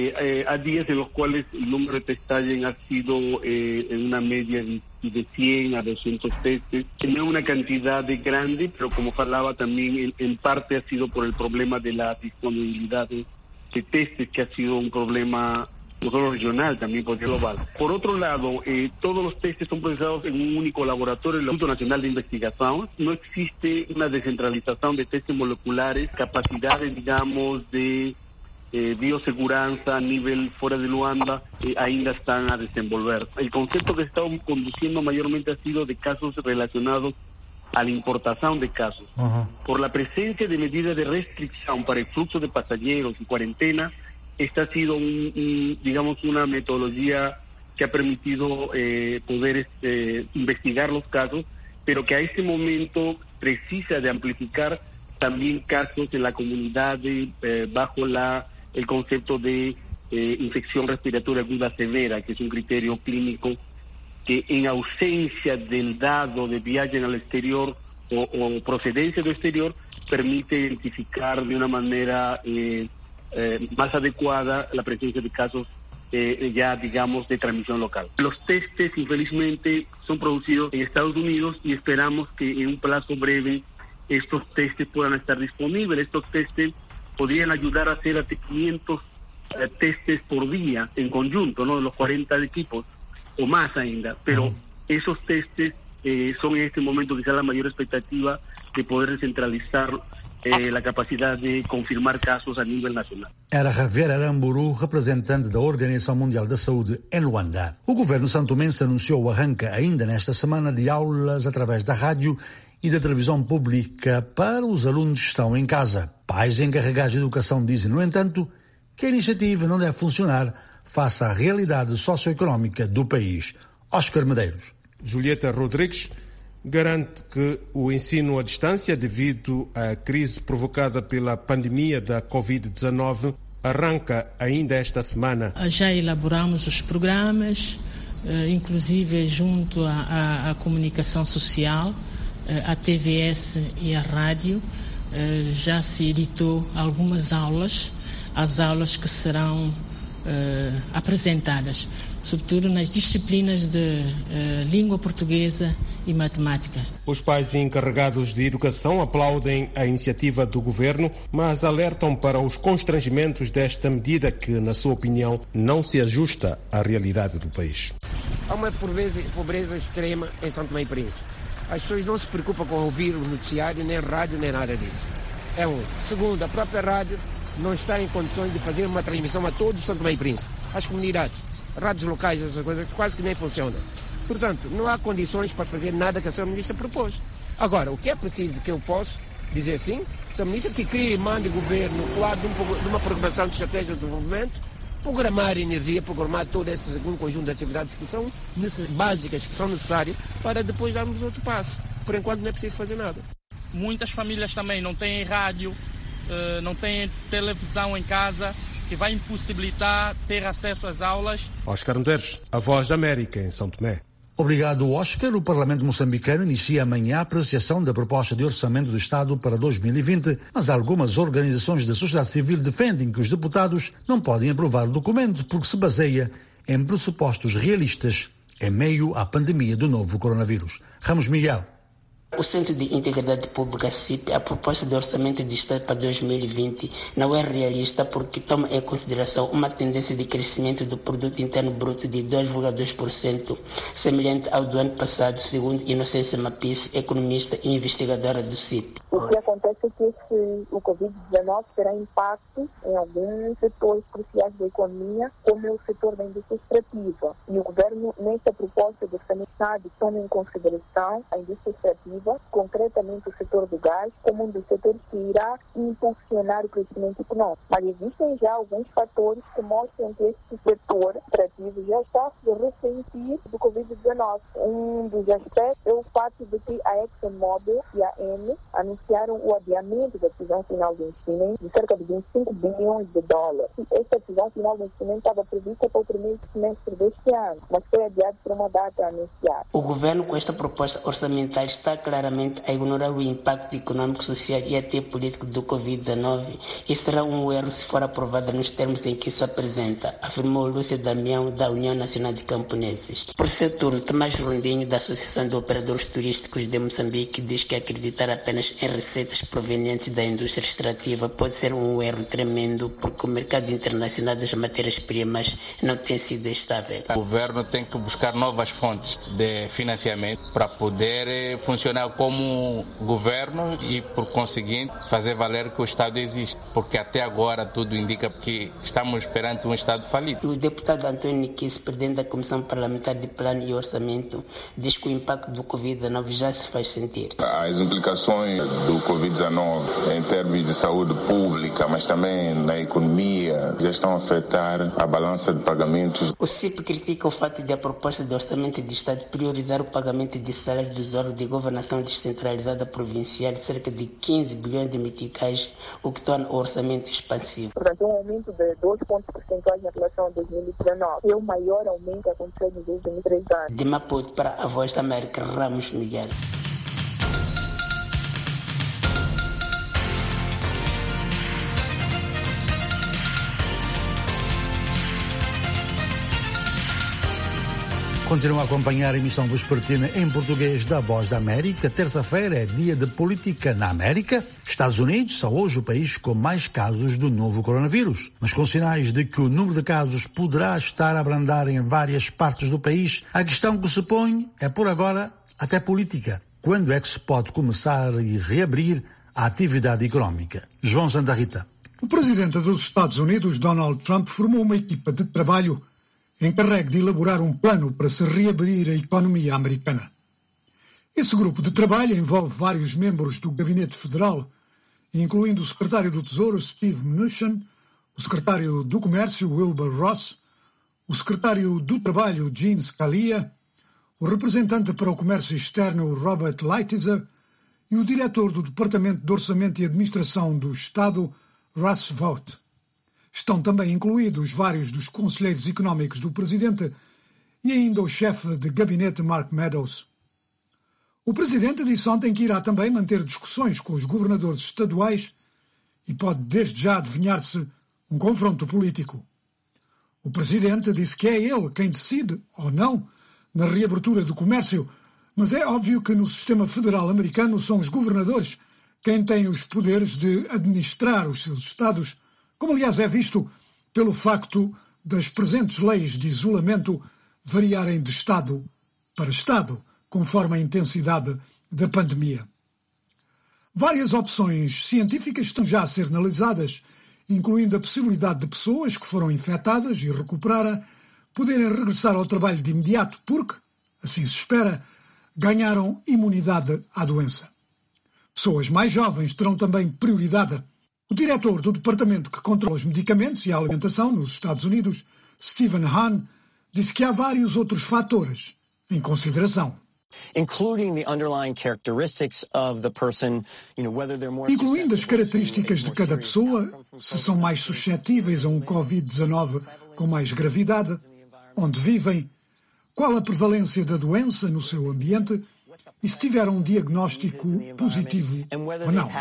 há dias em los cuales el número de testaje ha sido en una media de 100 a 200 testes. No es una cantidad grande, pero como falaba también, en parte ha sido por el problema de la disponibilidad de testes, que ha sido un problema no solo regional, también global. Por otro lado, todos los testes son procesados en un único laboratorio, el Instituto Nacional de Investigación. No existe una descentralización de testes moleculares, capacidades, digamos, de bioseguranza a nivel fuera de Luanda, ainda están a desenvolver. El concepto que estamos conduciendo mayormente ha sido de casos relacionados a la importación de casos. Por la presencia de medidas de restricción para el flujo de pasajeros y cuarentena, esta ha sido digamos, una metodología que ha permitido poder investigar los casos, pero que a este momento precisa de amplificar también casos en la comunidad bajo el concepto de infección respiratoria aguda severa, que es un criterio clínico que en ausencia del dado de viaje al exterior o procedencia del exterior permite identificar de una manera más adecuada la presencia de casos ya, digamos, de transmisión local. Los testes, infelizmente, son producidos en Estados Unidos y esperamos que en un plazo breve estos testes puedan estar disponibles. Estos testes podrían ayudar a hacer hasta 500 testes por día en conjunto, ¿no? De los 40 equipos o más ainda, pero esos testes son en este momento quizás la mayor expectativa de poder descentralizar la capacidade de confirmar casos a nível nacional. Era Javier Aramburu, representante da Organização Mundial da Saúde em Luanda. O governo santomense anunciou o arranque ainda nesta semana de aulas através da rádio e da televisão pública para os alunos que estão em casa. Pais encarregados de educação dizem, no entanto, que a iniciativa não deve funcionar face à realidade socioeconómica do país. Oscar Medeiros. Julieta Rodrigues garante que o ensino à distância, devido à crise provocada pela pandemia da Covid-19, arranca ainda esta semana. Já elaboramos os programas, inclusive junto à comunicação social, à TVS e à rádio. Já se editou algumas aulas, as aulas que serão apresentadas, sobretudo nas disciplinas de língua portuguesa e matemática. Os pais encarregados de educação aplaudem a iniciativa do governo, mas alertam para os constrangimentos desta medida que, na sua opinião, não se ajusta à realidade do país. Há uma pobreza extrema em São Tomé e Príncipe. As pessoas não se preocupam com ouvir o noticiário, nem rádio, nem nada disso. É um. Segundo, a própria rádio não está em condições de fazer uma transmissão a todo o Santo Tomé e Príncipe, às comunidades, rádios locais, essas coisas quase que nem funcionam. Portanto, não há condições para fazer nada que a Sra. Ministra propôs. Agora, o que é preciso que eu posso dizer sim, Sra. Ministra que crie e mande o governo no quadro de uma programação de estratégia de desenvolvimento, programar energia, programar todo esse conjunto de atividades que são básicas, que são necessárias para depois darmos outro passo. Por enquanto não é preciso fazer nada. Muitas famílias também não têm rádio, não têm televisão em casa, que vai impossibilitar ter acesso às aulas. Oscar Medeiros, a Voz da América, em São Tomé. Obrigado, Oscar. O Parlamento moçambicano inicia amanhã a apreciação da proposta de orçamento do Estado para 2020, mas algumas organizações da sociedade civil defendem que os deputados não podem aprovar o documento porque se baseia em pressupostos realistas em meio à pandemia do novo coronavírus. Ramos Miguel. O Centro de Integridade Pública, CIP, a proposta de orçamento de Estado para 2020 não é realista porque toma em consideração uma tendência de crescimento do Produto Interno Bruto de 2,2%, semelhante ao do ano passado, segundo Inocência Mapis, economista e investigadora do CIP. O que acontece é que o Covid-19 terá impacto em alguns setores cruciais da economia, como é o setor da indústria extrativa. E o governo, nesta proposta de orçamento, toma em consideração a indústria extrativa, concretamente o setor do gás, como um dos setores que irá impulsionar o crescimento econômico. Mas existem já alguns fatores que mostram que este setor extrativo já está a se ressentir do Covid-19. Um dos aspectos é o fato de que a ExxonMobil e a Eni anunciaram o adiamento da decisão final de investimento de cerca de 25 bilhões de dólares. Esta decisão final de investimento estava prevista para o primeiro semestre deste ano, mas foi adiada por uma data anunciada. O governo, com esta proposta orçamental, está claramente a ignorar o impacto econômico, social e até político do Covid-19 e será um erro se for aprovada nos termos em que se apresenta, afirmou Lúcia Damião, da União Nacional de Camponeses. Por seu turno, Tomás Rondinho, da Associação de Operadores Turísticos de Moçambique, diz que acreditar apenas em receitas provenientes da indústria extrativa pode ser um erro tremendo porque o mercado internacional das matérias-primas não tem sido estável. O governo tem que buscar novas fontes de financiamento para poder funcionar como governo e, por conseguinte, fazer valer que o Estado existe, porque até agora tudo indica que estamos perante um Estado falido. O deputado António Niquis, presidente da Comissão Parlamentar de Plano e Orçamento, diz que o impacto do Covid-19 já se faz sentir. As implicações do Covid-19 em termos de saúde pública, mas também na economia, já estão a afetar a balança de pagamentos. O CIP critica o fato de a proposta de orçamento de Estado priorizar o pagamento de salários dos órgãos de governação descentralizada provincial de cerca de 15 bilhões de meticais, o que torna o orçamento expansivo. Portanto, um aumento de 2 pontos percentuais em relação a 2019. É o maior aumento que aconteceu nos últimos 3 anos. De Maputo para a Voz da América, Ramos Miguel. Continuam a acompanhar a emissão vespertina em português da Voz da América. Terça-feira é dia de política na América. Estados Unidos são hoje o país com mais casos do novo coronavírus. Mas com sinais de que o número de casos poderá estar a abrandar em várias partes do país, a questão que se põe é, por agora, até política. Quando é que se pode começar e reabrir a atividade económica? João Santa Rita. O presidente dos Estados Unidos, Donald Trump, formou uma equipa de trabalho encarregue de elaborar um plano para se reabrir a economia americana. Esse grupo de trabalho envolve vários membros do Gabinete Federal, incluindo o secretário do Tesouro, Steve Mnuchin, o secretário do Comércio, Wilbur Ross, o secretário do Trabalho, Gene Scalia, o representante para o Comércio Externo, Robert Lighthizer, e o diretor do Departamento de Orçamento e Administração do Estado, Russ Vought. Estão também incluídos vários dos conselheiros económicos do presidente e ainda o chefe de gabinete, Mark Meadows. O presidente disse ontem que irá também manter discussões com os governadores estaduais e pode desde já adivinhar-se um confronto político. O presidente disse que é ele quem decide, ou não, na reabertura do comércio, mas é óbvio que no sistema federal americano são os governadores quem têm os poderes de administrar os seus estados, como aliás é visto pelo facto das presentes leis de isolamento variarem de estado para estado, conforme a intensidade da pandemia. Várias opções científicas estão já a ser analisadas, incluindo a possibilidade de pessoas que foram infectadas e recuperaram poderem regressar ao trabalho de imediato porque, assim se espera, ganharam imunidade à doença. Pessoas mais jovens terão também prioridade. O diretor do departamento que controla os medicamentos e a alimentação nos Estados Unidos, Stephen Hahn, disse que há vários outros fatores em consideração. Incluindo as características de cada pessoa, se são mais suscetíveis a um Covid-19 com mais gravidade, onde vivem, qual a prevalência da doença no seu ambiente e se tiveram um diagnóstico positivo ou não.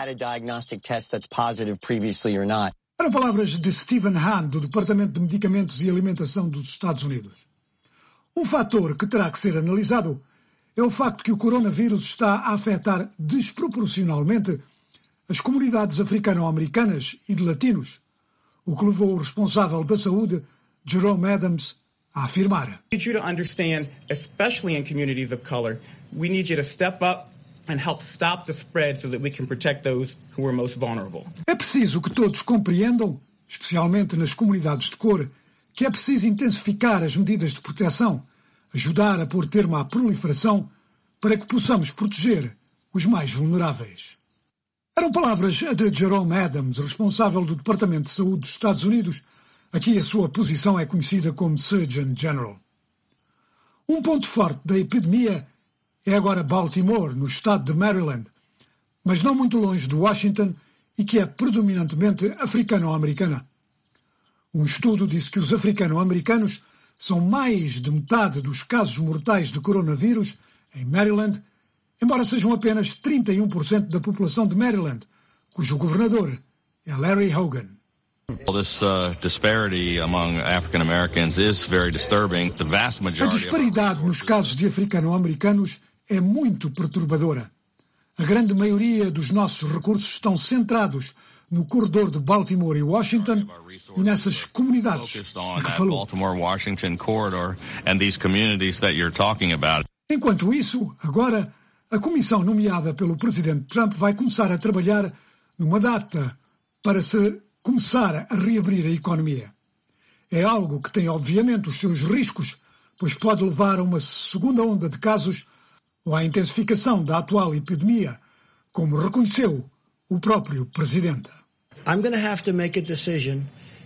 Eram palavras de Stephen Hahn, do Departamento de Medicamentos e Alimentação dos Estados Unidos. Um fator que terá que ser analisado é o facto que o coronavírus está a afetar desproporcionalmente as comunidades africano-americanas e de latinos, o que levou o responsável da saúde, Jerome Adams, a afirmar. We need you to understand, especially in communities of color, we need you to step up and help stop the spread so that we can protect those who are most vulnerable. É preciso que todos compreendam, especialmente nas comunidades de cor, que é preciso intensificar as medidas de proteção, ajudar a pôr termo à proliferação para que possamos proteger os mais vulneráveis. Eram palavras de Jerome Adams, responsável do Departamento de Saúde dos Estados Unidos. Aqui a sua posição é conhecida como Surgeon General. Um ponto forte da epidemia é agora Baltimore, no estado de Maryland, mas não muito longe de Washington e que é predominantemente africano-americana. Um estudo disse que os africano-americanos são mais de metade dos casos mortais de coronavírus em Maryland, embora sejam apenas 31% da população de Maryland, cujo governador é Larry Hogan. A disparidade nos casos de africano-americanos é muito perturbadora. A grande maioria dos nossos recursos estão centrados no corredor de Baltimore e Washington e nessas comunidades a que falou. Enquanto isso, agora, a comissão nomeada pelo presidente Trump vai começar a trabalhar numa data para se começar a reabrir a economia. É algo que tem, obviamente, os seus riscos, pois pode levar a uma segunda onda de casos ou à intensificação da atual epidemia, como reconheceu o próprio presidente. I'm going to have to make a decision,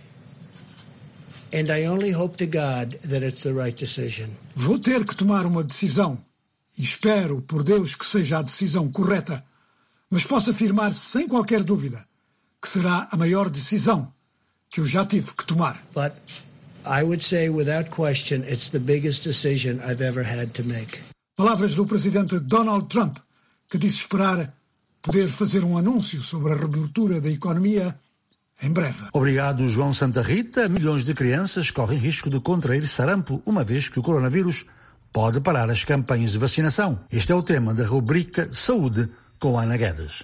and I only hope to God that it's the right decision. Vou ter que tomar uma decisão, e espero, por Deus, que seja a decisão correta, mas posso afirmar sem qualquer dúvida que será a maior decisão que eu já tive que tomar. But I would say, without question, it's the biggest decision I've ever had to make. Palavras do presidente Donald Trump, que disse esperar poder fazer um anúncio sobre a reabertura da economia em breve. Obrigado, João Santa Rita. Milhões de crianças correm risco de contrair sarampo, uma vez que o coronavírus pode parar as campanhas de vacinação. Este é o tema da rubrica Saúde com Ana Guedes.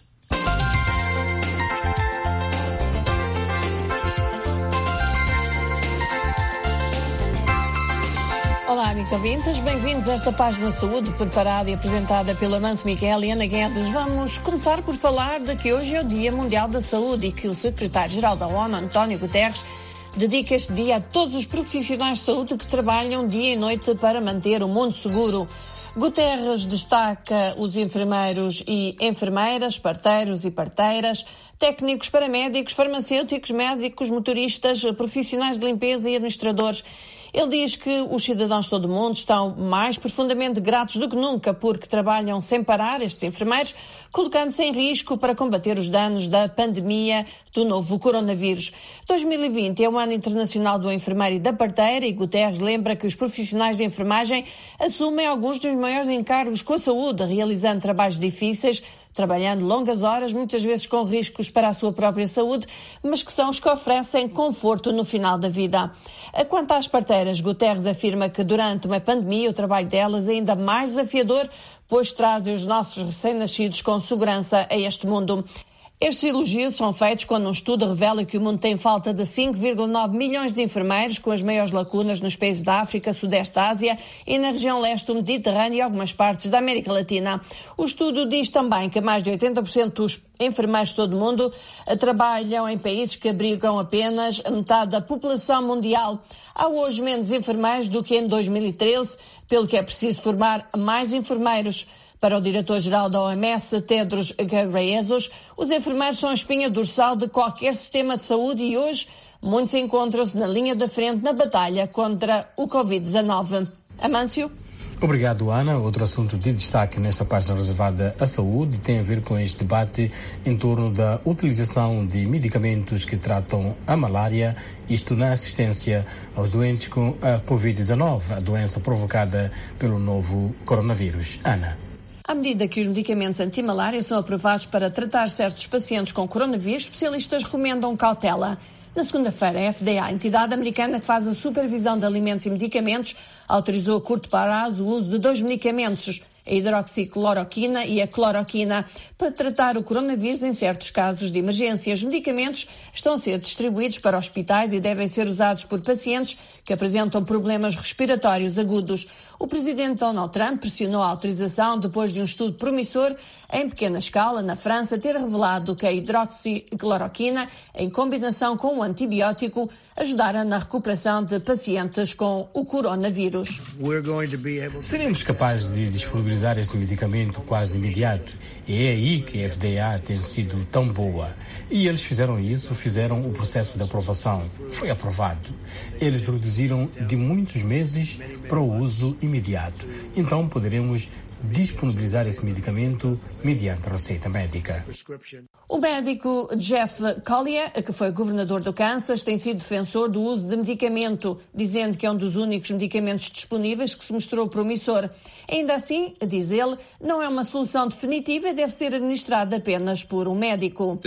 Olá, amigos ouvintes, bem-vindos a esta página de saúde preparada e apresentada pela Manso Miguel e Ana Guedes. Vamos começar por falar de que hoje é o Dia Mundial da Saúde e que o secretário-geral da ONU, António Guterres, dedica este dia a todos os profissionais de saúde que trabalham dia e noite para manter o mundo seguro. Guterres destaca os enfermeiros e enfermeiras, parteiros e parteiras, técnicos, paramédicos, farmacêuticos, médicos, motoristas, profissionais de limpeza e administradores. Ele diz que os cidadãos de todo o mundo estão mais profundamente gratos do que nunca porque trabalham sem parar, estes enfermeiros, colocando-se em risco para combater os danos da pandemia do novo coronavírus. 2020 é o ano internacional do enfermeiro e da parteira e Guterres lembra que os profissionais de enfermagem assumem alguns dos maiores encargos com a saúde, realizando trabalhos difíceis, trabalhando longas horas, muitas vezes com riscos para a sua própria saúde, mas que são os que oferecem conforto no final da vida. Quanto às parteiras, Guterres afirma que durante uma pandemia o trabalho delas é ainda mais desafiador, pois trazem os nossos recém-nascidos com segurança a este mundo. Estes elogios são feitos quando um estudo revela que o mundo tem falta de 5,9 milhões de enfermeiros, com as maiores lacunas nos países da África, Sudeste da Ásia e na região leste do Mediterrâneo e algumas partes da América Latina. O estudo diz também que mais de 80% dos enfermeiros de todo o mundo trabalham em países que abrigam apenas a metade da população mundial. Há hoje menos enfermeiros do que em 2013, pelo que é preciso formar mais enfermeiros. Para o diretor-geral da OMS, Tedros Ghebreyesus, os enfermeiros são a espinha dorsal de qualquer sistema de saúde e hoje muitos encontram-se na linha da frente na batalha contra o Covid-19. Amâncio? Obrigado, Ana. Outro assunto de destaque nesta página reservada à saúde tem a ver com este debate em torno da utilização de medicamentos que tratam a malária, isto na assistência aos doentes com a Covid-19, a doença provocada pelo novo coronavírus. Ana. À medida que os medicamentos anti-malária são aprovados para tratar certos pacientes com coronavírus, especialistas recomendam cautela. Na segunda-feira, a FDA, a entidade americana que faz a supervisão de alimentos e medicamentos, autorizou a curto prazo o uso de 2 medicamentos, a hidroxicloroquina e a cloroquina, para tratar o coronavírus em certos casos de emergência. Os medicamentos estão a ser distribuídos para hospitais e devem ser usados por pacientes que apresentam problemas respiratórios agudos. O presidente Donald Trump pressionou a autorização depois de um estudo promissor em pequena escala na França ter revelado que a hidroxicloroquina, em combinação com um antibiótico, ajudara na recuperação de pacientes com o coronavírus. Seremos capazes de disponibilizar esse medicamento quase de imediato. E é aí que a FDA tem sido tão boa. E eles fizeram o processo de aprovação. Foi aprovado. Eles reduziram de muitos meses para o uso imediato. Então poderemos disponibilizar esse medicamento mediante receita médica. O médico Jeff Collier, que foi governador do Kansas, tem sido defensor do uso de medicamento, dizendo que é um dos únicos medicamentos disponíveis que se mostrou promissor. Ainda assim, diz ele, não é uma solução definitiva e deve ser administrada apenas por um médico.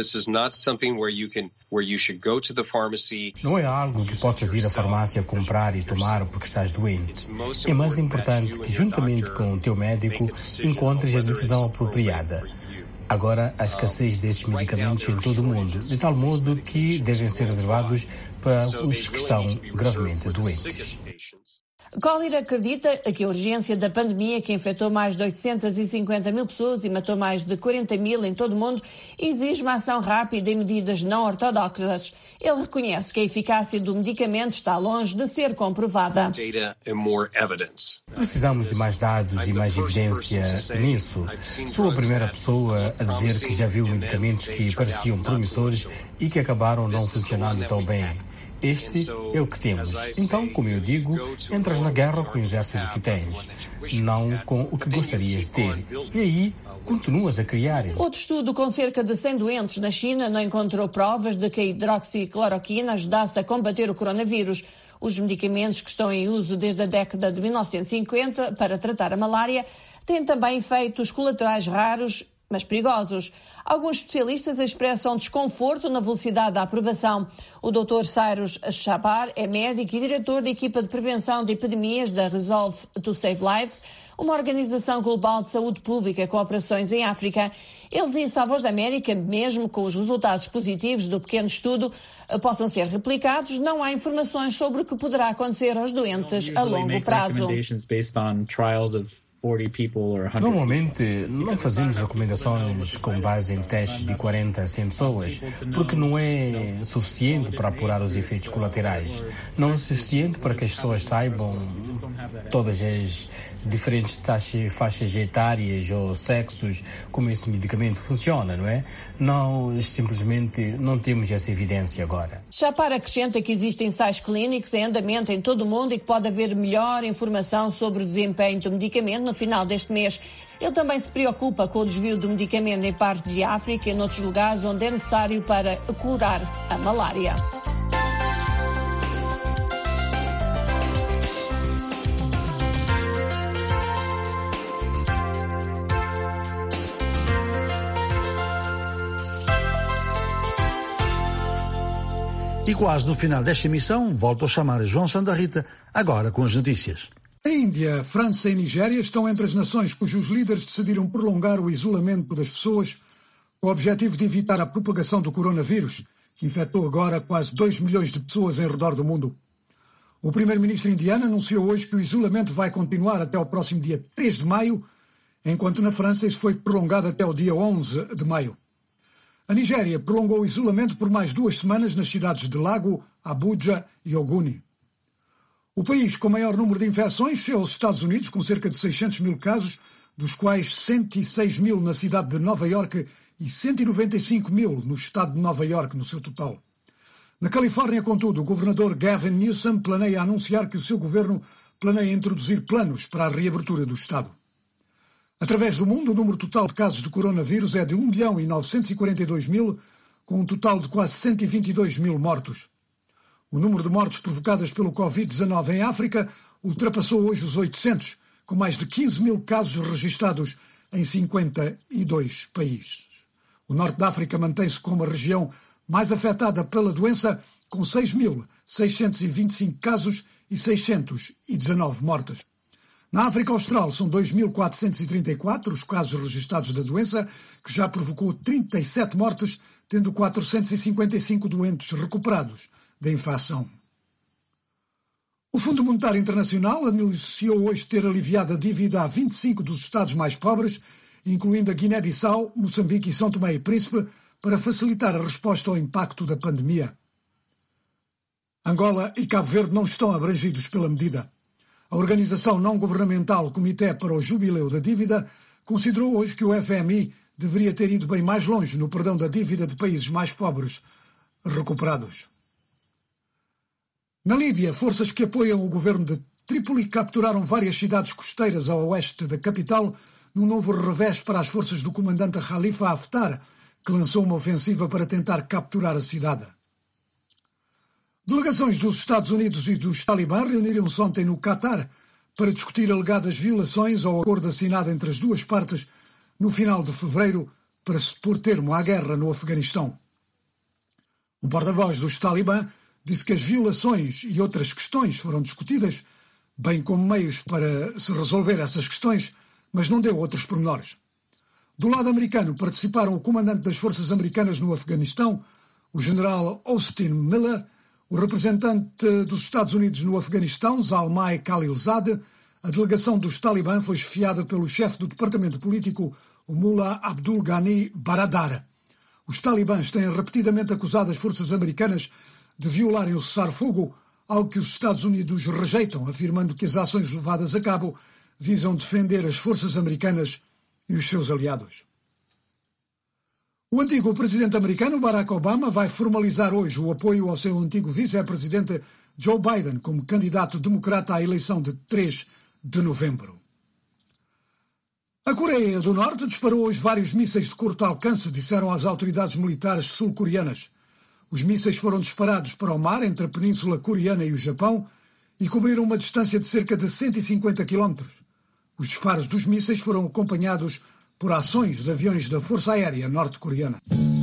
Não é algo que possas ir à farmácia comprar e tomar porque estás doente. É mais importante que, juntamente com o teu médico, encontres a decisão apropriada. Agora, há escassez desses medicamentos em todo o mundo, de tal modo que devem ser reservados para os que estão gravemente doentes. Collier acredita que a urgência da pandemia, que infectou mais de 850 mil pessoas e matou mais de 40 mil em todo o mundo, exige uma ação rápida e medidas não ortodoxas. Ele reconhece que a eficácia do medicamento está longe de ser comprovada. Precisamos de mais dados e mais evidência nisso. Sou a primeira pessoa a dizer que já viu medicamentos que pareciam promissores e que acabaram não funcionando tão bem. Este é o que temos. Então, como eu digo, entras na guerra com o exército que tens, não com o que gostarias de ter. E aí, continuas a criar. Outro estudo com cerca de 100 doentes na China não encontrou provas de que a hidroxicloroquina ajudasse a combater o coronavírus. Os medicamentos que estão em uso desde a década de 1950 para tratar a malária têm também efeitos colaterais raros, mas perigosos. Alguns especialistas expressam desconforto na velocidade da aprovação. O Dr. Cyrus Chapar é médico e diretor da equipa de prevenção de epidemias da Resolve to Save Lives, uma organização global de saúde pública com operações em África. Ele disse à Voz da América, mesmo com os resultados positivos do pequeno estudo possam ser replicados, não há informações sobre o que poderá acontecer aos doentes a longo prazo. Normalmente não fazemos recomendações com base em testes de 40 a 100 pessoas, porque não é suficiente para apurar os efeitos colaterais. Não é suficiente para que as pessoas saibam todas as diferentes faixas etárias ou sexos como esse medicamento funciona, não é? Nós simplesmente não temos essa evidência agora. Chapar acrescenta que existem ensaios clínicos em andamento em todo o mundo e que pode haver melhor informação sobre o desempenho do medicamento no final deste mês. Ele também se preocupa com o desvio do medicamento em partes de África e noutros lugares onde é necessário para curar a malária. E quase no final desta emissão, volto a chamar a João Santa Rita, agora com as notícias. A Índia, a França e a Nigéria estão entre as nações cujos líderes decidiram prolongar o isolamento das pessoas com o objetivo de evitar a propagação do coronavírus, que infectou agora quase 2 milhões de pessoas em redor do mundo. O primeiro-ministro indiano anunciou hoje que o isolamento vai continuar até o próximo dia 3 de maio, enquanto na França isso foi prolongado até o dia 11 de maio. A Nigéria prolongou o isolamento por mais 2 semanas nas cidades de Lago, Abuja e Ogoni. O país com maior número de infecções é os Estados Unidos, com cerca de 600 mil casos, dos quais 106 mil na cidade de Nova Iorque e 195 mil no estado de Nova Iorque, no seu total. Na Califórnia, contudo, o governador Gavin Newsom planeia anunciar que o seu governo planeia introduzir planos para a reabertura do estado. Através do mundo, o número total de casos de coronavírus é de 1.942.000, com um total de quase 122 mil mortos. O número de mortes provocadas pelo Covid-19 em África ultrapassou hoje os 800, com mais de 15 mil casos registados em 52 países. O norte da África mantém-se como a região mais afetada pela doença, com 6.625 casos e 619 mortes. Na África Austral são 2.434 os casos registados da doença, que já provocou 37 mortes, tendo 455 doentes recuperados da infecção. O Fundo Monetário Internacional anunciou hoje ter aliviado a dívida a 25 dos Estados mais pobres, incluindo a Guiné-Bissau, Moçambique e São Tomé e Príncipe, para facilitar a resposta ao impacto da pandemia. Angola e Cabo Verde não estão abrangidos pela medida. A organização não-governamental Comitê para o Jubileu da Dívida considerou hoje que o FMI deveria ter ido bem mais longe no perdão da dívida de países mais pobres recuperados. Na Líbia, forças que apoiam o governo de Trípoli capturaram várias cidades costeiras ao oeste da capital, num novo revés para as forças do comandante Khalifa Haftar, que lançou uma ofensiva para tentar capturar a cidade. Delegações dos Estados Unidos e dos Talibã reuniram-se ontem no Catar para discutir alegadas violações ao acordo assinado entre as duas partes no final de fevereiro para se pôr termo à guerra no Afeganistão. Um porta-voz dos Talibã disse que as violações e outras questões foram discutidas, bem como meios para se resolver essas questões, mas não deu outros pormenores. Do lado americano participaram o comandante das forças americanas no Afeganistão, o general Austin Miller, o representante dos Estados Unidos no Afeganistão, Zalmay Khalilzad. A delegação dos Talibã foi chefiada pelo chefe do departamento político, o Mullah Abdul Ghani Baradar. Os talibãs têm repetidamente acusado as forças americanas de violarem o cessar-fogo, algo que os Estados Unidos rejeitam, afirmando que as ações levadas a cabo visam defender as forças americanas e os seus aliados. O antigo presidente americano Barack Obama vai formalizar hoje o apoio ao seu antigo vice-presidente Joe Biden como candidato democrata à eleição de 3 de novembro. A Coreia do Norte disparou hoje vários mísseis de curto alcance, disseram as autoridades militares sul-coreanas. Os mísseis foram disparados para o mar entre a Península Coreana e o Japão e cobriram uma distância de cerca de 150 quilómetros. Os disparos dos mísseis foram acompanhados por ações de aviões da Força Aérea norte-coreana.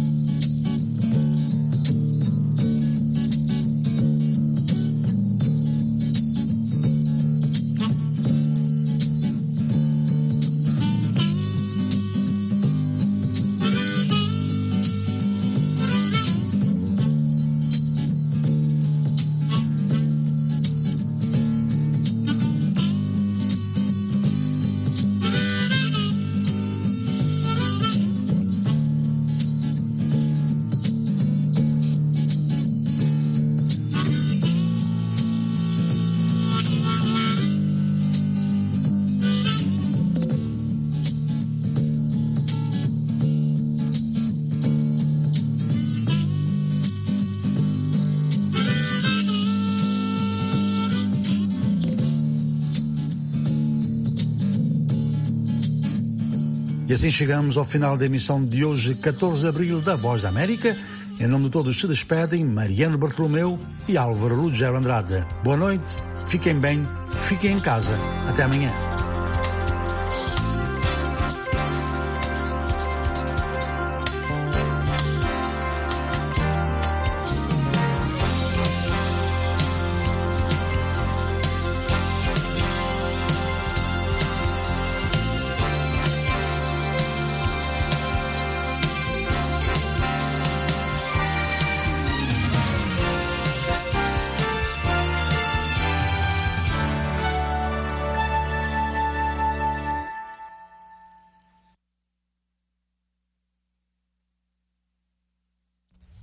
E assim chegamos ao final da emissão de hoje, 14 de abril, da Voz da América. Em nome de todos se despedem Mariano Bartolomeu e Álvaro Lugero Andrade. Boa noite, fiquem bem, fiquem em casa. Até amanhã.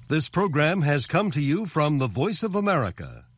This program has come to you from the Voice of America,